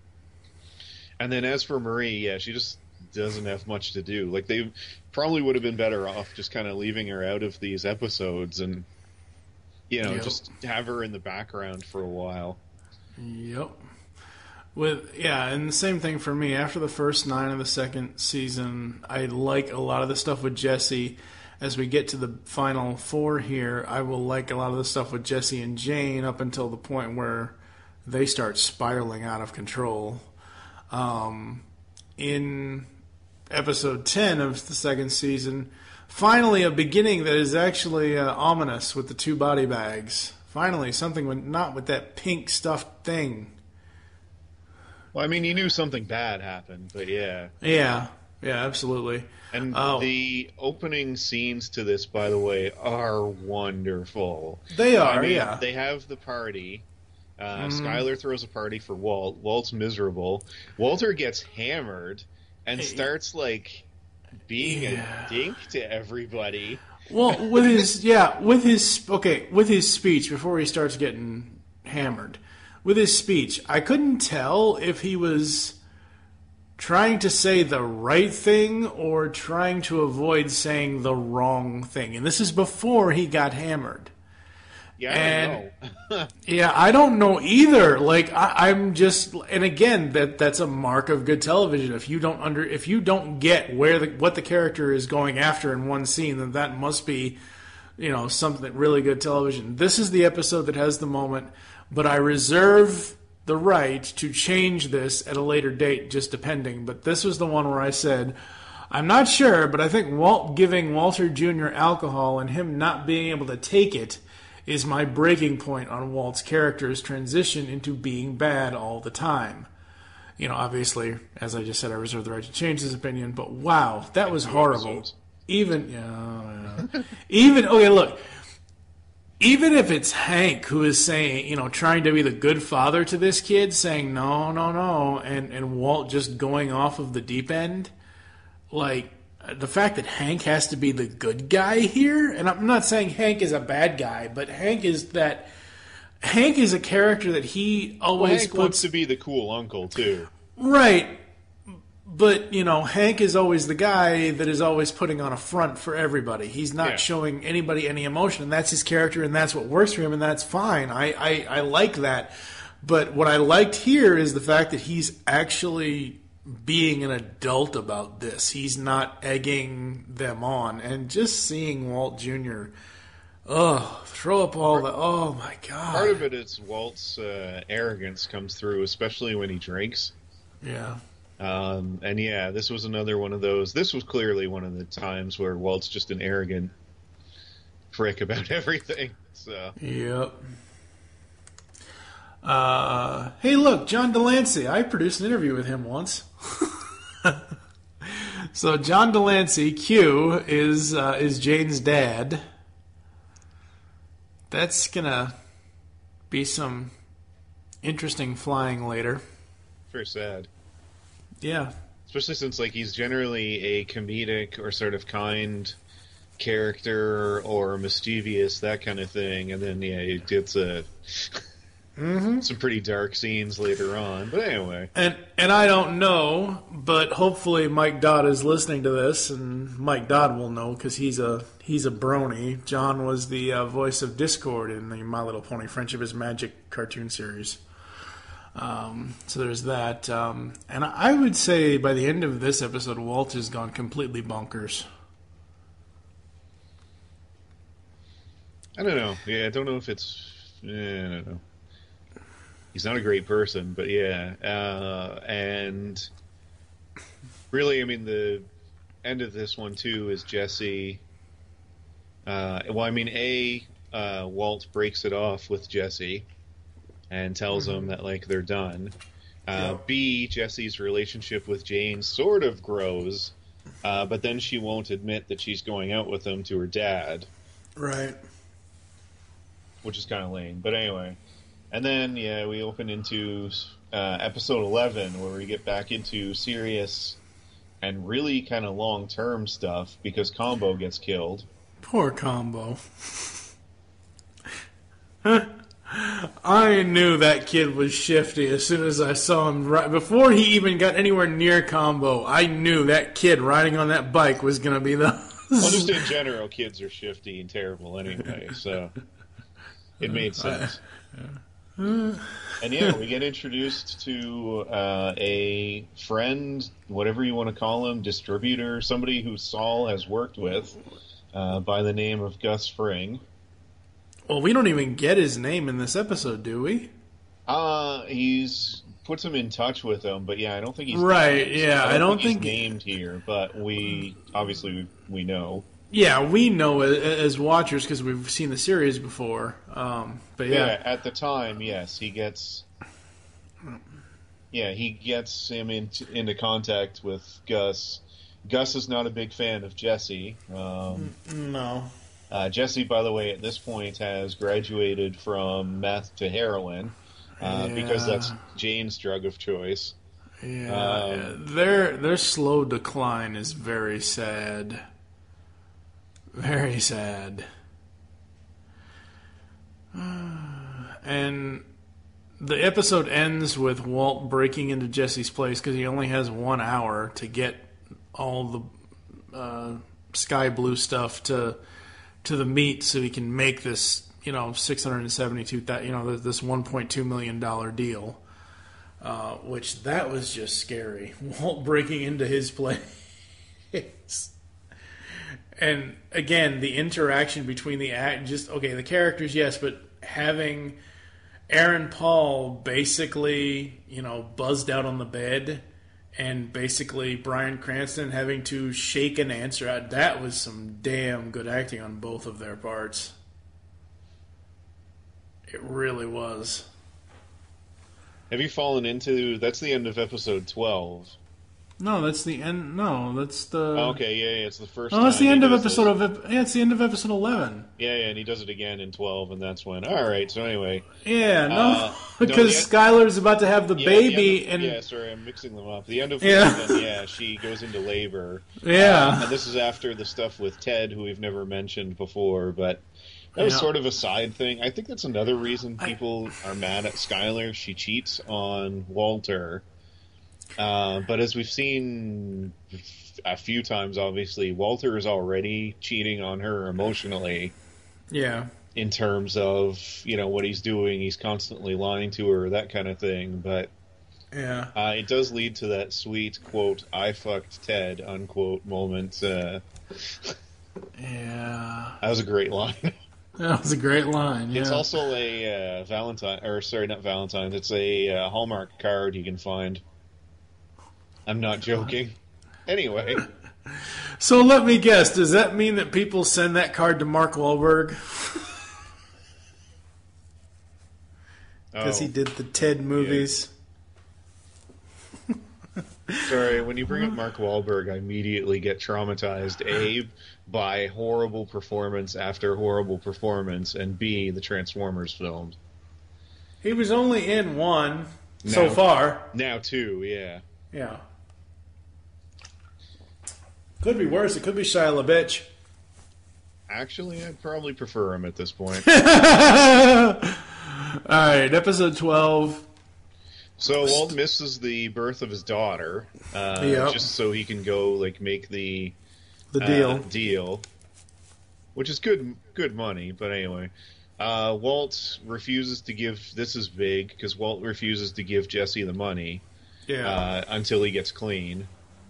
And then as for Marie, yeah, she just doesn't have much to do. Like, they probably would have been better off just kind of leaving her out of these episodes and, you know, Yep. just have her in the background for a while. Yep. With yeah, and the same thing for me. After the first nine of the second season, I like a lot of the stuff with Jesse. As we get to the final four here, I will like a lot of the stuff with Jesse and Jane up until the point where they start spiraling out of control. Um, in episode ten of the second season, finally a beginning that is actually uh, ominous with the two body bags. Finally, something with, not with that pink stuffed thing. Well, I mean, you knew something bad happened, but yeah. Yeah, yeah, absolutely. And Oh. the opening scenes to this, by the way, are wonderful. They are, I mean, yeah. They have the party. Uh, Mhm. Skyler throws a party for Walt. Walt's miserable. Walter gets hammered and Hey. starts, like, being Yeah. a dink to everybody. Well, with his yeah, with his okay, with his speech before he starts getting hammered. With his speech, I couldn't tell if he was trying to say the right thing or trying to avoid saying the wrong thing. And this is before he got hammered. Yeah, I And- don't know. Yeah, I don't know either. Like I, I'm just, and again, that that's a mark of good television. If you don't under, if you don't get where the what the character is going after in one scene, then that must be, you know, something really good television. This is the episode that has the moment, but I reserve the right to change this at a later date, just depending. But this was the one where I said, I'm not sure, but I think Walt giving Walter Junior alcohol and him not being able to take it is my breaking point on Walt's character's transition into being bad all the time. You know, obviously, as I just said, I reserve the right to change his opinion, but wow, that was horrible. episodes. Even, yeah, yeah. even, okay, look, even if it's Hank who is saying, you know, trying to be the good father to this kid, saying no, no, no, and, and Walt just going off of the deep end, like, the fact that Hank has to be the good guy here, and I'm not saying Hank is a bad guy, but Hank is that Hank is a character that he always well, Hank puts wants to be the cool uncle too, right? But you know, Hank is always the guy that is always putting on a front for everybody. He's not yeah. showing anybody any emotion, and that's his character, and that's what works for him, and that's fine. I, I, I like that. But what I liked here is the fact that he's actually being an adult about this. He's not egging them on. And just seeing Walt Junior, oh, throw up all the, oh my God. Part of it is Walt's uh, arrogance comes through, especially when he drinks. Yeah. Um, and yeah, this was another one of those. This was clearly one of the times where Walt's just an arrogant prick about everything. So. Yep. Uh, hey, look, John Delancey. I produced an interview with him once. So John Delancey, Q, is uh, is Jane's dad. That's gonna be some interesting flying later. Very sad. Yeah. Especially since like he's generally a comedic or sort of kind character or mischievous, that kind of thing, and then yeah, it gets a. Mm-hmm. Some pretty dark scenes later on, but anyway. And and I don't know, but hopefully Mike Dodd is listening to this, and Mike Dodd will know because he's a he's a brony. John was the uh, voice of Discord in the My Little Pony: Friendship is Magic cartoon series. Um, so there's that, um, and I would say by the end of this episode, Walt has gone completely bonkers. I don't know. Yeah, I don't know if it's. Eh, I don't know. He's not a great person, but yeah. Uh, and really, I mean, the end of this one, too, is Jesse. Uh, well, I mean, A, uh, Walt breaks it off with Jesse and tells mm-hmm. him that, like, they're done. Uh, yep. B, Jesse's relationship with Jane sort of grows, uh, but then she won't admit that she's going out with him to her dad. Right. Which is kind of lame. But anyway. And then, yeah, we open into uh, episode eleven, where we get back into serious and really kind of long-term stuff, because Combo gets killed. Poor Combo. I knew that kid was shifty as soon as I saw him. Right before he even got anywhere near Combo, I knew that kid riding on that bike was going to be the... Well, just in general, kids are shifty and terrible anyway, so it made sense. I, yeah. And yeah, we get introduced to uh, a friend, whatever you want to call him, distributor, somebody who Saul has worked with, uh, by the name of Gus Fring. Well, we don't even get his name in this episode, do we? Uh, he's puts him in touch with him, but yeah, I don't think he's right. Named. Yeah, I don't, I don't think, think he's named here, but we obviously we, we know. Yeah, we know as watchers because we've seen the series before. Um, but yeah. yeah, at the time, yes, he gets. Yeah, he gets him into, into contact with Gus. Gus is not a big fan of Jesse. Um, no. Uh, Jesse, by the way, at this point has graduated from meth to heroin uh, yeah. because that's Jane's drug of choice. Yeah, um, their their slow decline is very sad. Very sad. And the episode ends with Walt breaking into Jesse's place because he only has one hour to get all the uh, sky blue stuff to to the meat so he can make this, you know, six hundred seventy-two, you know, this one point two million dollars deal. Uh, which that was just scary. Walt breaking into his place. And again, the interaction between the act, just okay, the characters, yes, but having Aaron Paul basically, you know, buzzed out on the bed, and basically Bryan Cranston having to shake an answer out, that was some damn good acting on both of their parts. It really was. Have you fallen into? That's the end of episode twelve. No, that's the end. No, that's the. Oh, okay, yeah, yeah, it's the first. No, that's time the end he of does episode this. of. Yeah, it's the end of episode eleven. Yeah, yeah, and he does it again in twelve, and that's when. All right, so anyway. Yeah, no, Uh, because no, Skylar's about to have the Yeah, the end baby, of- and yeah, sorry, I'm mixing them up. The end of Yeah. eleven, yeah, she goes into labor. Yeah. Uh, and this is after the stuff with Ted, who we've never mentioned before, but that was Yeah. sort of a side thing. I think that's another reason I- people are mad at Skylar. She cheats on Walter. Uh, but as we've seen a few times, obviously, Walter is already cheating on her emotionally. yeah, In terms of, you know, what he's doing, he's constantly lying to her, that kind of thing. But yeah, uh, it does lead to that sweet, quote, I fucked Ted, unquote, moment. Uh, yeah. that was a great line. That was a great line. Yeah. It's also a uh, Valentine, or sorry, not Valentine's, it's a uh, Hallmark card you can find. I'm not joking. Anyway. So let me guess. Does that mean that people send that card to Mark Wahlberg because Oh, he did the Ted movies? sorry, when you bring up Mark Wahlberg, I immediately get traumatized. A, by horrible performance after horrible performance, and B, the Transformers films. He was only in one so No. far. Now, two, yeah. Yeah. Could be worse. It could be Shia LaBeouf. Actually, I'd probably prefer him at this point. All right, episode twelve. So Walt misses the birth of his daughter, uh, Yep. just so he can go like make the The uh, deal. deal, which is good good money. But anyway, uh, Walt refuses to give. This is big because Walt refuses to give Jesse the money Yeah. uh, until he gets clean.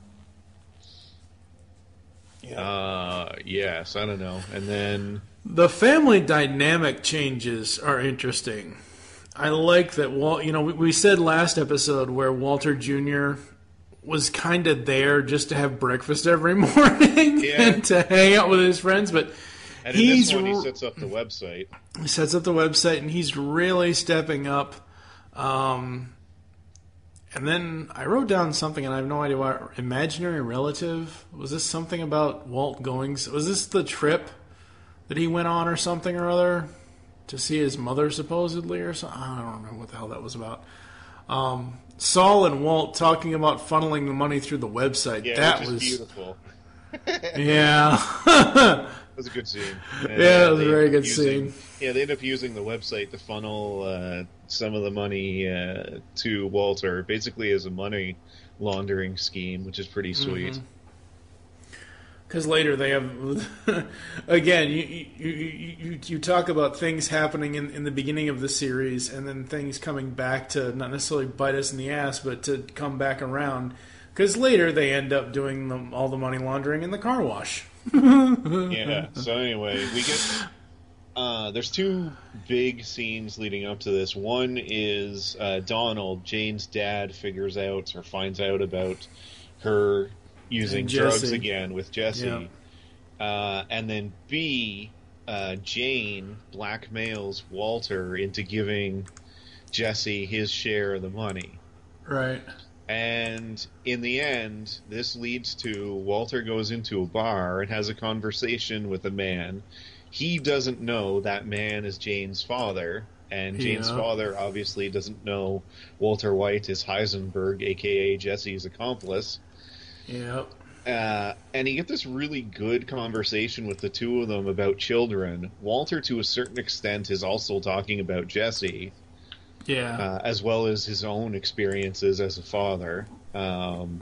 yeah. Uh, yes, I don't know, and then. The family dynamic changes are interesting. I like that Walt, you know, we, we said last episode where Walter Junior was kind of there just to have breakfast every morning Yeah. and to hang out with his friends, but And in he's this one, he r- sets up the website. he sets up the website and he's really stepping up. Um, and then I wrote down something and I have no idea why. Imaginary relative? Was this something about Walt going? Was this the trip that he went on or something or other to see his mother supposedly or something? I don't remember what the hell that was about. Um, Saul and Walt talking about funneling the money through the website. Yeah, that which is was beautiful. yeah. That was a good scene. And, Yeah, it uh, was a they very end up good using- scene. Yeah, they end up using the website to funnel uh, some of the money uh, to Walter, basically as a money laundering scheme, which is pretty sweet. Because later they have, again, you you, you you you talk about things happening in, in the beginning of the series, and then things coming back to not necessarily bite us in the ass, but to come back around. Because later they end up doing the, all the money laundering in the car wash. Yeah. So anyway, we get uh, there's two big scenes leading up to this. One is uh, Donald, Jane's dad, figures out or finds out about her using And drugs Jesse. again with Jesse, Yeah. uh, and then B, uh, Jane blackmails Walter into giving Jesse his share of the money. Right. And in the end, this leads to Walter goes into a bar and has a conversation with a man. He doesn't know that man is Jane's father, and Jane's Yeah. father obviously doesn't know Walter White is Heisenberg, aka Jesse's accomplice. Yep. Uh, and you get this really good conversation with the two of them about children. Walter, to a certain extent, is also talking about Jesse. Yeah. Uh, as well as his own experiences as a father. Um,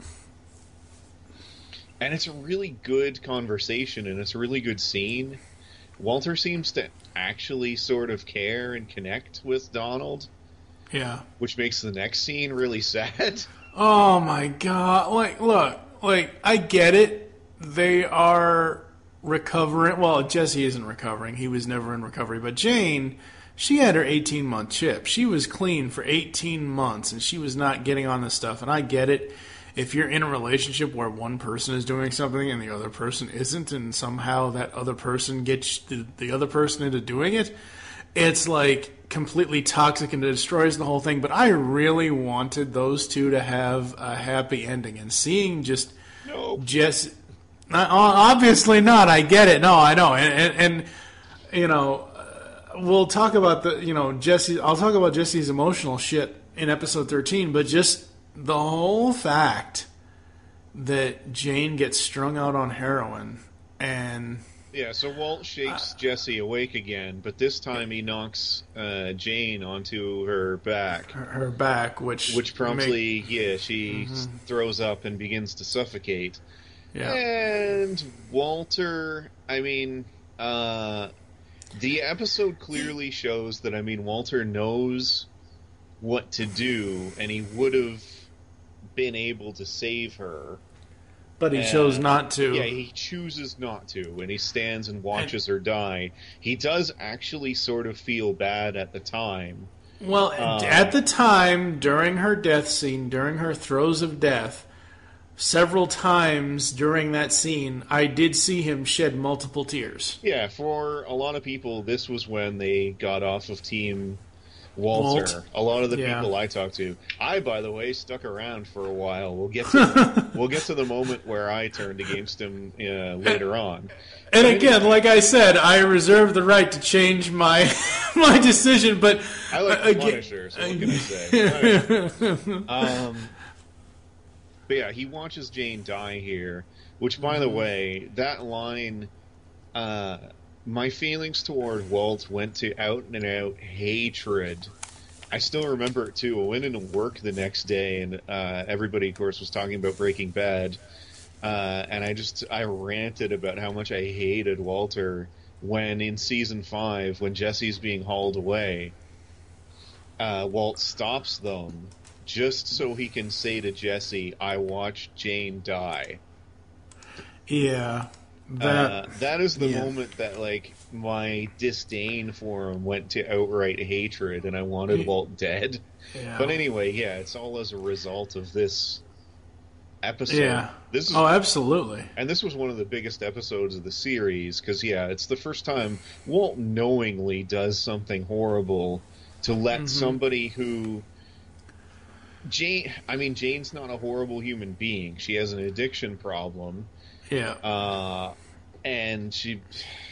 and it's a really good conversation, and it's a really good scene. Walter seems to actually sort of care and connect with Donald, yeah. which makes the next scene really sad. Oh my god. Like, look, like, I get it. They are recovering. Well, Jesse isn't recovering. He was never in recovery. But Jane, she had her eighteen-month chip. She was clean for eighteen months, and she was not getting on this stuff. And I get it. If you're in a relationship where one person is doing something and the other person isn't, and somehow that other person gets the, the other person into doing it, it's like completely toxic and it destroys the whole thing. But I really wanted those two to have a happy ending, and seeing just No. Jesse, uh, obviously not. I get it. No, I know, and, and, and you know, uh, we'll talk about the you know Jesse. I'll talk about Jesse's emotional shit in episode thirteen, but just the whole fact that Jane gets strung out on heroin and. Yeah, so Walt shakes uh, Jesse awake again, but this time he knocks uh, Jane onto her back. Her, her back, which... Which promptly, make, yeah, she mm-hmm. throws up and begins to suffocate. Yeah. And Walter, I mean, uh, the episode clearly shows that, I mean, Walter knows what to do, and he would have been able to save her. But he and, chose not to. Yeah, he chooses not to, and he stands and watches and, her die. He does actually sort of feel bad at the time. Well, um, at the time, during her death scene, during her throes of death, several times during that scene, I did see him shed multiple tears. Yeah, for a lot of people, this was when they got off of Team Walter. Walt. A lot of the yeah. people I talked to. I, by the way, stuck around for a while. We'll get to the, we'll get to the moment where I turned against him uh, later on. And but again, anyway, like I said, I reserve the right to change my my decision. But I like the again, Punisher, so what can I say? um, but yeah, he watches Jane die here. Which, by the way, that line. Uh, My feelings toward Walt went to out and out hatred. I still remember it too. I went into work the next day, and uh, everybody, of course, was talking about Breaking Bad, uh, and I just I ranted about how much I hated Walter when in season five, when Jesse's being hauled away, uh, Walt stops them just so he can say to Jesse, "I watched Jane die." Yeah. That, uh, that is the yeah. moment that, like, my disdain for him went to outright hatred, and I wanted yeah. Walt dead. Yeah. But anyway, yeah, it's all as a result of this episode. Yeah. This is, oh, absolutely. And this was one of the biggest episodes of the series, because, yeah, it's the first time Walt knowingly does something horrible to let mm-hmm. somebody who... Jane, I mean, Jane's not a horrible human being. She has an addiction problem. Yeah. Uh, and she,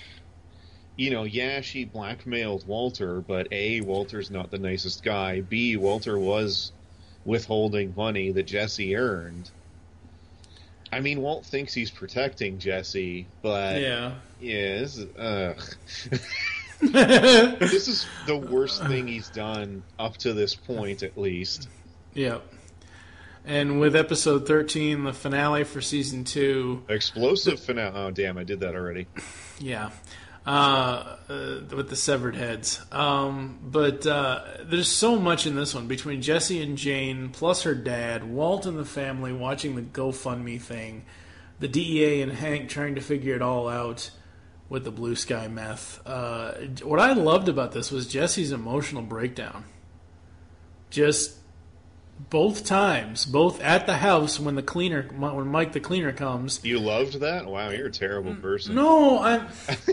you know, yeah, she blackmailed Walter, but A, Walter's not the nicest guy. B, Walter was withholding money that Jesse earned. I mean, Walt thinks he's protecting Jesse, but yeah, yeah, this is, uh, this is the worst thing he's done up to this point, at least. Yeah. And with episode thirteen, the finale for season two... Explosive finale. Oh, damn, I did that already. Yeah. Uh, uh, with the severed heads. Um, but uh, there's so much in this one, between Jesse and Jane, plus her dad, Walt and the family watching the GoFundMe thing, the D E A and Hank trying to figure it all out with the Blue Sky meth. Uh, what I loved about this was Jesse's emotional breakdown. Just... Both times, both at the house when the cleaner, when Mike the cleaner comes. You loved that? Wow, you're a terrible person. No, I'm.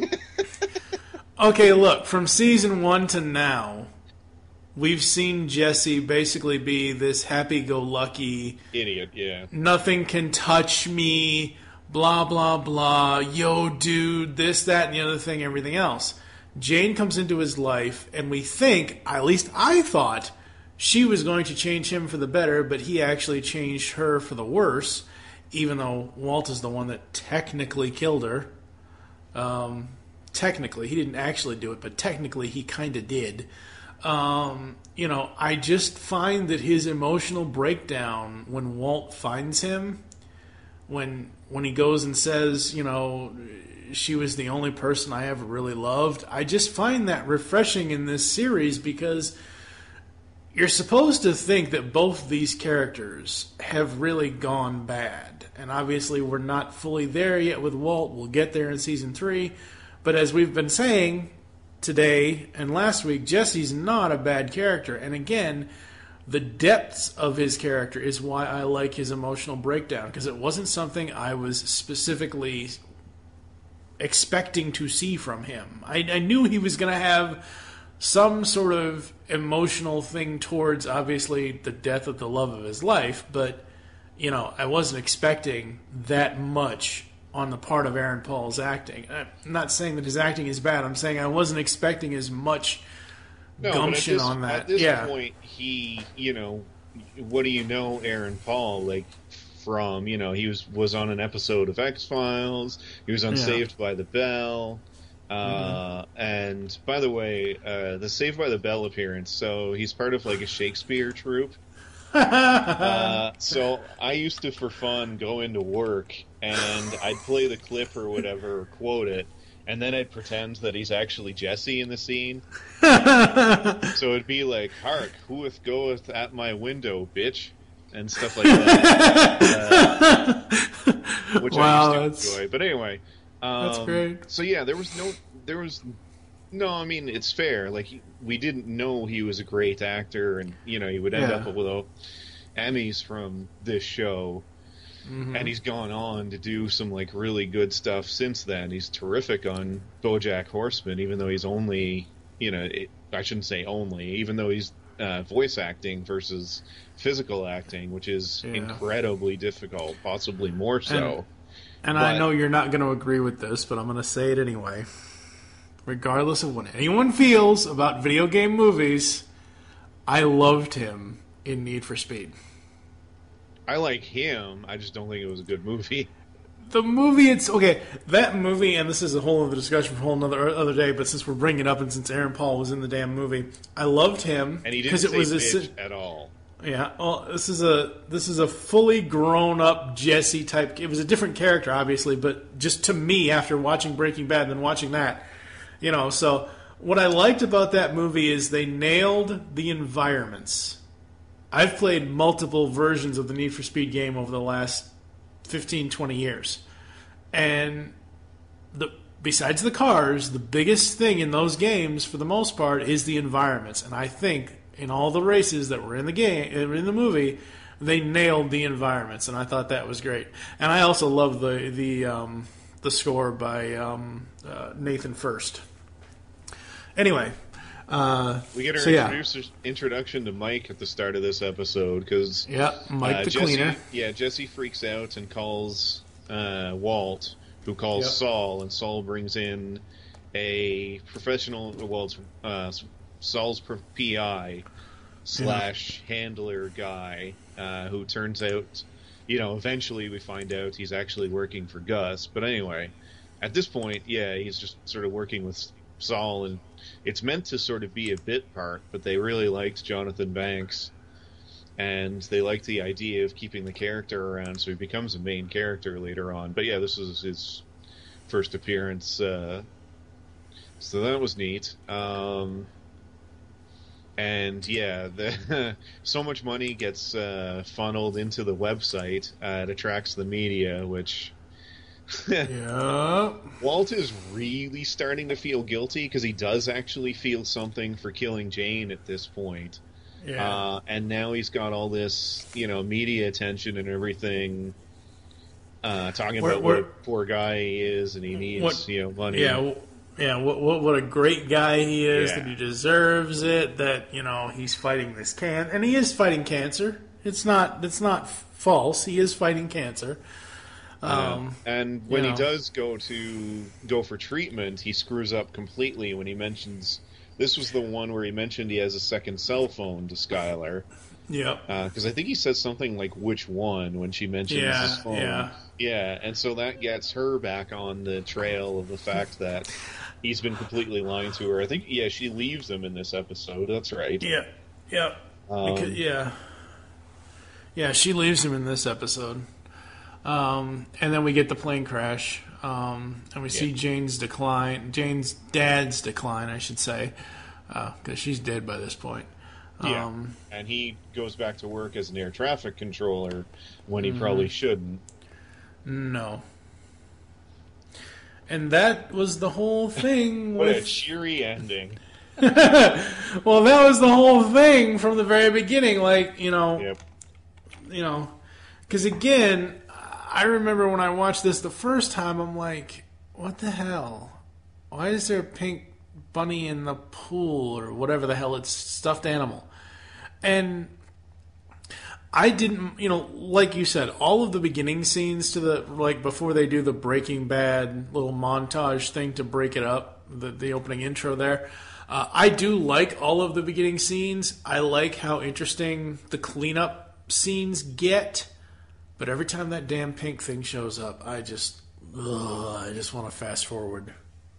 Okay, look, from season one to now, we've seen Jesse basically be this happy-go-lucky idiot. Yeah, nothing can touch me. Blah blah blah. Yo, dude, this, that, and the other thing, everything else. Jane comes into his life, and we think, at least I thought, she was going to change him for the better, but he actually changed her for the worse, even though Walt is the one that technically killed her. Um, technically. He didn't actually do it, but technically he kind of did. Um, you know, I just find that his emotional breakdown when Walt finds him, when when he goes and says, you know, she was the only person I ever really loved, I just find that refreshing in this series, because... You're supposed to think that both these characters have really gone bad. And obviously we're not fully there yet with Walt. We'll get there in season three. But as we've been saying today and last week, Jesse's not a bad character. And again, the depths of his character is why I like his emotional breakdown. Because it wasn't something I was specifically expecting to see from him. I, I knew he was going to have some sort of emotional thing towards, obviously, the death of the love of his life, but, you know, I wasn't expecting that much on the part of Aaron Paul's acting. I'm not saying that his acting is bad. I'm saying I wasn't expecting as much no, gumption this, on that. At this yeah. point, he, you know, what do you know Aaron Paul, like, from, you know, he was, was on an episode of X-Files, he was on Yeah. Saved by the Bell, uh, Mm-hmm. and, by the way, uh, the Saved by the Bell appearance, so he's part of, like, a Shakespeare troupe. uh, so I used to, for fun, go into work, and I'd play the clip or whatever, or quote it, and then I'd pretend that he's actually Jesse in the scene. So it'd be like, "Hark, whoeth goeth at my window, bitch," and stuff like that, uh, which Wow, I used that's- to enjoy. But anyway, um, That's great. So yeah, there was no, there was no. I mean, it's fair. Like he, we didn't know he was a great actor, and you know he would end Yeah. up with Emmys from this show. Mm-hmm. And he's gone on to do some like really good stuff since then. He's terrific on BoJack Horseman, even though he's only, you know, it, I shouldn't say only, even though he's uh, voice acting versus physical acting, which is Yeah. incredibly difficult, possibly more so. And But- I know you're not going to agree with this, but I'm going to say it anyway. Regardless of what anyone feels about video game movies, I loved him in Need for Speed. I like him. I just don't think it was a good movie. The movie, it's okay. That movie, and this is a whole other discussion for a whole other other day. But since we're bringing it up, and since Aaron Paul was in the damn movie, I loved him And he didn't it say was a bitch si- at all. yeah. Well, this is a this is a fully grown up Jesse type. It was a different character, obviously, but just to me, after watching Breaking Bad and then watching that, you know. So what I liked about that movie is they nailed the environments. I've played multiple versions of the Need for Speed game over the last fifteen, twenty years. And the besides the cars, the biggest thing in those games, for the most part, is the environments. And I think in all the races that were in the game, in the movie, they nailed the environments, and I thought that was great. And I also love the the um, the score by um, uh, Nathan First. Anyway. Uh, We get our so, yeah. introducer- introduction to Mike at the start of this episode because Yeah, Mike uh, the Jesse, cleaner. Yeah, Jesse freaks out and calls uh, Walt, who calls Yep. Saul, and Saul brings in a professional. Well, it's uh, Saul's P I slash handler guy, uh, who turns out, you know, eventually we find out he's actually working for Gus. But anyway, at this point, yeah, he's just sort of working with Saul, and it's meant to sort of be a bit part, but they really liked Jonathan Banks, and they liked the idea of keeping the character around, so he becomes a main character later on. But yeah, this is his first appearance, uh, so that was neat. Um, and yeah, the, so much money gets uh, funneled into the website, uh, it attracts the media, which... Yeah. Walt is really starting to feel guilty because he does actually feel something for killing Jane at this point. Yeah. Uh, and now he's got all this, you know, media attention and everything, uh, talking We're- about what we're- a poor guy he is and he needs, What- you know, money. Yeah, w- yeah. What, what what a great guy he is. Yeah. That he deserves it. That you know he's fighting this can, and he is fighting cancer. It's not. It's not f- false. He is fighting cancer. Um, Uh, and when you he know. does go to go for treatment, he screws up completely when he mentions. This was the one where he mentioned he has a second cell phone to Skylar. Yep. Because I think he says something like "which one" when she mentions Yeah, his phone. yeah. Yeah, and so that gets her back on the trail of the fact that he's been completely lying to her. I think, yeah, she leaves him in this episode. That's right. Yeah. Yep. Um, Because- yeah. Yeah. She leaves him in this episode, um, and then we get the plane crash, um, and we see Yeah. Jane's decline. Jane's dad's decline, I should say, because she's dead by this point. Yeah, Um, and he goes back to work as an air traffic controller when he Mm-hmm. probably shouldn't. No. And that was the whole thing What a with... cheery ending. Well, that was the whole thing from the very beginning. Like, you know, Yep. you know, because again, I remember when I watched this the first time, I'm like, what the hell? Why is there a pink bunny in the pool or whatever the hell, it's stuffed animal. And I didn't, you know, like you said, all of the beginning scenes to the, like before they do the Breaking Bad little montage thing to break it up, the, the opening intro there, uh, I do like all of the beginning scenes. I like how interesting the cleanup scenes get, but every time that damn pink thing shows up, I just, ugh, I just want to fast forward.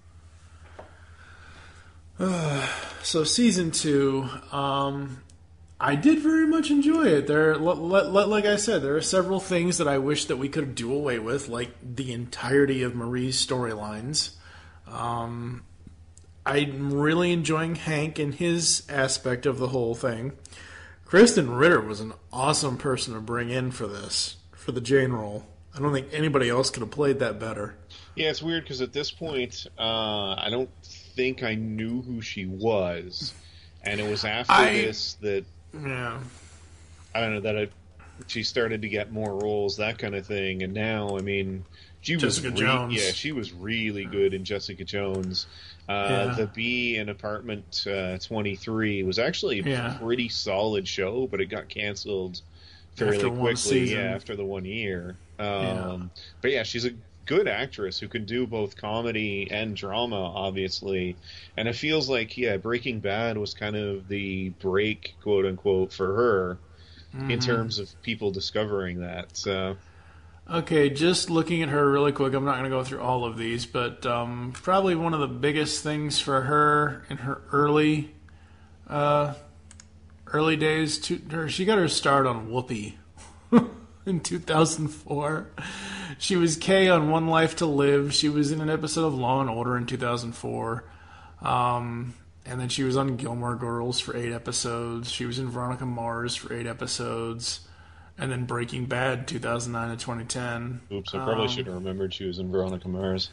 Uh, so season two, um, I did very much enjoy it. There, like I said, there are several things that I wish that we could do away with, like the entirety of Marie's storylines. Um, I'm really enjoying Hank and his aspect of the whole thing. Kristen Ritter was an awesome person to bring in for this, for the Jane role. I don't think anybody else could have played that better. Yeah, it's weird because at this point, uh, I don't think I knew who she was, and it was after I, this that. Yeah. I don't know, that I, she started to get more roles, that kind of thing, and now, I mean, she Jessica was re- Jones. yeah, she was really good in Jessica Jones. Uh, Yeah. The Bee in Apartment uh, twenty-three was actually a Yeah. pretty solid show, but it got canceled fairly After one quickly. season. Yeah, after the one year. Um, Yeah. But yeah, she's a good actress who can do both comedy and drama, obviously. And it feels like, yeah, Breaking Bad was kind of the break, quote unquote, for her Mm-hmm. in terms of people discovering that. So, Okay, just looking at her really quick, I'm not going to go through all of these, but um, probably one of the biggest things for her in her early uh, early days, to her, she got her start on Whoopi in two thousand four. She was Kay on One Life to Live. She was in an episode of Law and Order in two thousand four. Um, and then she was on Gilmore Girls for eight episodes. She was in Veronica Mars for eight episodes. And then Breaking Bad, two thousand nine to twenty ten. oops, I probably Um, should have remembered she was in Veronica Mars.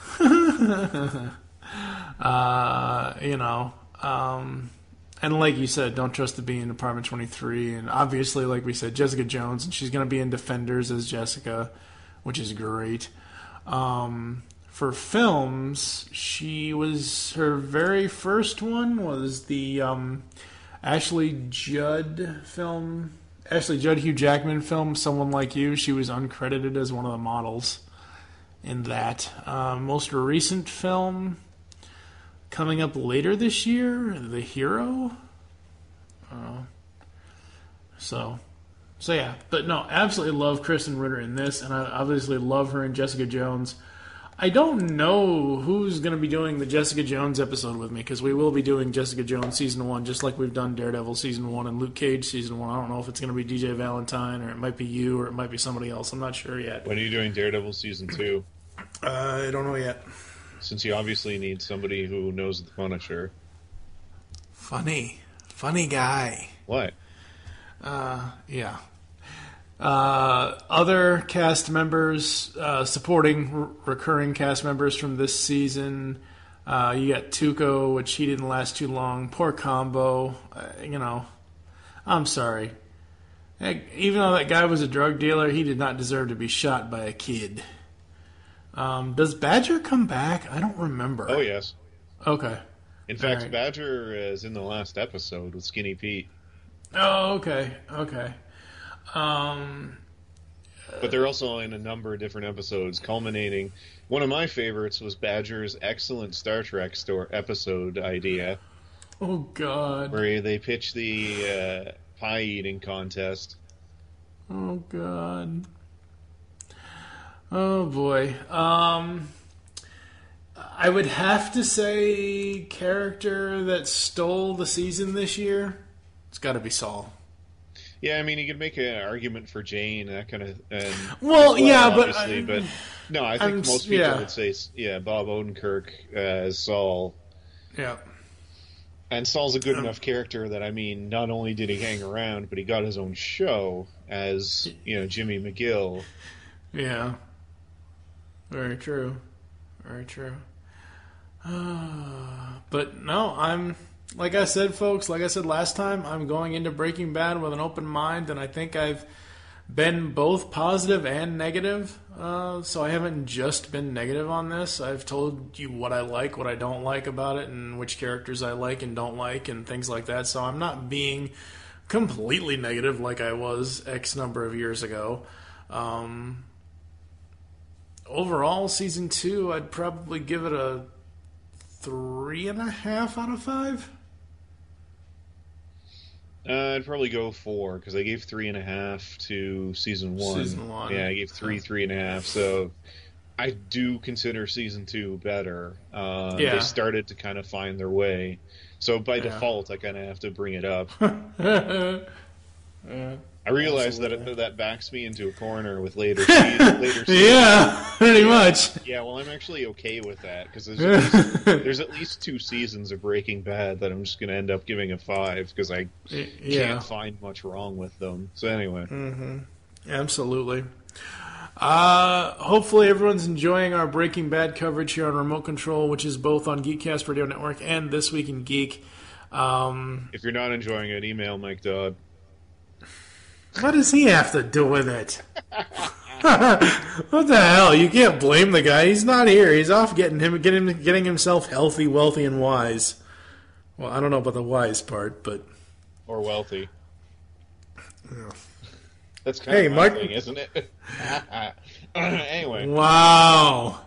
uh, you know, um, and like you said, Don't Trust the Bee in Apartment twenty-three. And obviously, like we said, Jessica Jones. And she's going to be in Defenders as Jessica, which is great. Um, for films, she was, her very first one was the um, Ashley Judd film. Ashley Judd, Hugh Jackman film, Someone Like You. She was uncredited as one of the models in that. Uh, most recent film coming up later this year, The Hero. Uh, so, so yeah. But no, absolutely love Kristen Ritter in this, and I obviously love her in Jessica Jones. I don't know who's going to be doing the Jessica Jones episode with me, because we will be doing Jessica Jones Season one, just like we've done Daredevil Season one and Luke Cage Season one. I don't know if it's going to be D J Valentine, or it might be you, or it might be somebody else. I'm not sure yet. When are you doing Daredevil Season two? Uh, I don't know yet. Since you obviously need somebody who knows the Punisher. Funny. Funny guy. What? Uh, yeah. Uh, other cast members, uh, supporting r- recurring cast members from this season. Uh, you got Tuco, which he didn't last too long. Poor Combo. Uh, you know, I'm sorry. Heck, even though that guy was a drug dealer, he did not deserve to be shot by a kid. Um, does Badger come back? I don't remember. Oh, yes. Okay. In fact, Alright. Badger is in the last episode with Skinny Pete. Oh, okay. Okay. Um, But they're also in a number of different episodes, culminating. One of my favorites was Badger's excellent Star Trek store episode idea, oh, God. where they pitch the uh, pie eating contest. Oh, God. Oh, boy. Um, I would have to say character that stole the season this year, it's got to be Saul. Yeah, I mean, you could make an argument for Jane, that kind of. And Well, yeah, but obviously, I- but no, I think I'm- most people yeah. would say, yeah, Bob Odenkirk uh, as Saul. Yeah. And Saul's a good enough character that, I mean, not only did he hang around, but he got his own show as, you know, Jimmy McGill. Yeah. Very true. Very true. But no, I'm, like I said, folks, like I said last time, I'm going into Breaking Bad with an open mind, and I think I've been both positive and negative. Uh, so I haven't just been negative on this. I've told you what I like, what I don't like about it, and which characters I like and don't like, and things like that. So I'm not being completely negative like I was X number of years ago. Um, overall, season two, I'd probably give it a three and a half out of five. Uh, I'd probably go four because I gave three and a half to season one. Season one. Yeah, I gave three, three and a half. So I do consider season two better. Uh, Yeah. They started to kind of find their way. So by Yeah. default, I kind of have to bring it up. Yeah. I realize that Absolutely. it, that backs me into a corner with later seasons. Later seasons. Yeah, pretty much. Yeah, well, I'm actually okay with that because there's, at least- there's at least two seasons of Breaking Bad that I'm just going to end up giving a five because I Yeah. can't find much wrong with them. So anyway, Mm-hmm. Absolutely. Uh, hopefully everyone's enjoying our Breaking Bad coverage here on Remote Control, which is both on Geekcast Radio Network and This Week in Geek. Um, if you're not enjoying it, email Mike Dodd. what does he have to do with it? What the hell? You can't blame the guy. He's not here. He's off getting him, getting, getting himself healthy, wealthy, and wise. Well, I don't know about the wise part, but Or wealthy. Yeah. That's kind Hey, of my Mark- thing, isn't it? Anyway, Wow.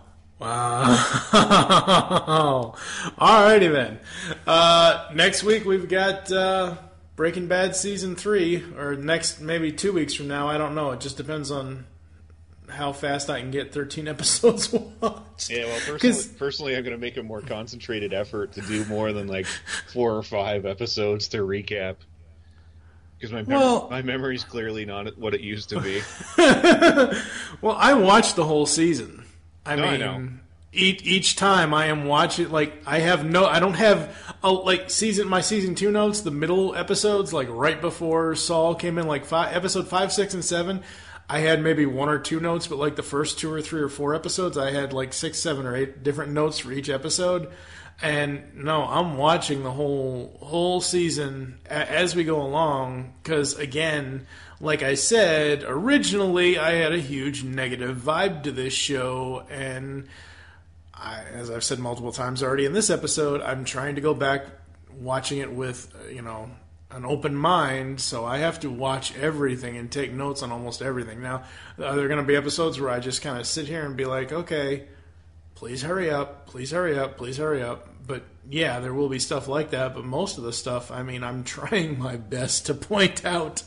Wow. Alrighty then. Uh, next week we've got uh, Breaking Bad Season three, or next, maybe two weeks from now. I don't know. It just depends on how fast I can get thirteen episodes watched. yeah. Well, personally, 'Cause- personally, I'm going to make a more concentrated effort to do more than like four or five episodes to recap. Because my mem- Well- my memory's clearly not what it used to be. Well, I watched the whole season. I No, I mean, know. each each time I am watching, like I have no, I don't have a, like season my season two notes. The middle episodes, like right before Saul came in, like five, episode five, six, and seven. I had maybe one or two notes, but like the first two or three or four episodes, I had like six, seven, or eight different notes for each episode. And no, I'm watching the whole whole season a- as we go along because, again, like I said, originally I had a huge negative vibe to this show, and I, as I've said multiple times already in this episode, I'm trying to go back watching it with, you know, an open mind, so I have to watch everything and take notes on almost everything. Now, are there going to be episodes where I just kind of sit here and be like, okay, please hurry up, please hurry up, please hurry up. But yeah, there will be stuff like that, but most of the stuff, I mean, I'm trying my best to point out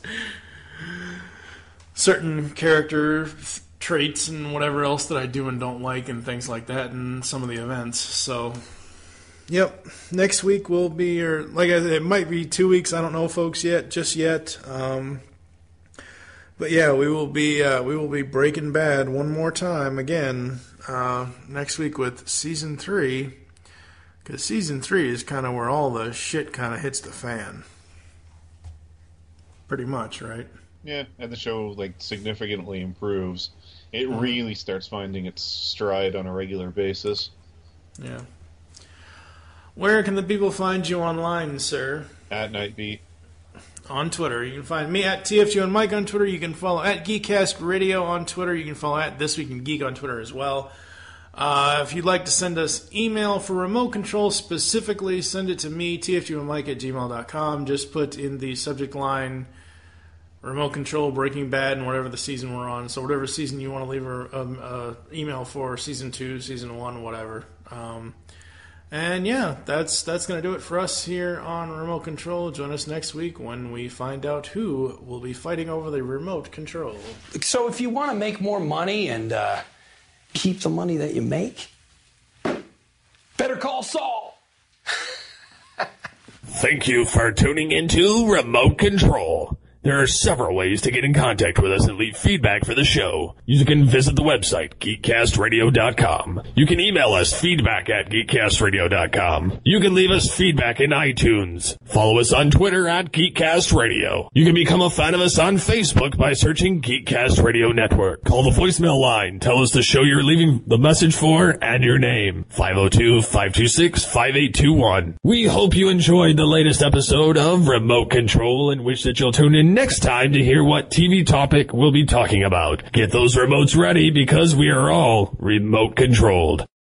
certain character traits and whatever else that I do and don't like and things like that in some of the events. So, yep, next week will be, or like I said, it might be two weeks, I don't know, folks, yet, just yet. Um, but yeah, we will be uh, we will be Breaking Bad one more time again uh, next week with season three, because season three is kind of where all the shit kind of hits the fan. Pretty much, right? Yeah, and the show like significantly improves. It really starts finding its stride on a regular basis. Yeah. Where can the people find you online, sir? At Night Beat. On Twitter. You can find me at T F G and Mike on Twitter. You can follow at Geekcast Radio on Twitter. You can follow at This Week in Geek on Twitter as well. Uh, if you'd like to send us email for remote control specifically, send it to me, T F G and Mike at gmail dot com. Just put in the subject line remote control, Breaking Bad, and whatever the season we're on. So whatever season you want to leave an um, uh, email for, season two, season one, whatever. Um, and yeah, that's that's going to do it for us here on Remote Control. Join us next week when we find out who will be fighting over the remote control. So if you want to make more money and uh, keep the money that you make, better call Saul. Thank you for tuning into Remote Control. There are several ways to get in contact with us and leave feedback for the show. You can visit the website, geekcast radio dot com. You can email us, feedback at geekcast radio dot com. You can leave us feedback in iTunes. Follow us on Twitter at Geekcast Radio. You can become a fan of us on Facebook by searching Geekcast Radio Network. Call the voicemail line. Tell us the show you're leaving the message for and your name. five oh two, five two six, five eight two one. We hope you enjoyed the latest episode of Remote Control and wish that you'll tune in in next time to hear what T V topic we'll be talking about. Get those remotes ready because we are all remote controlled.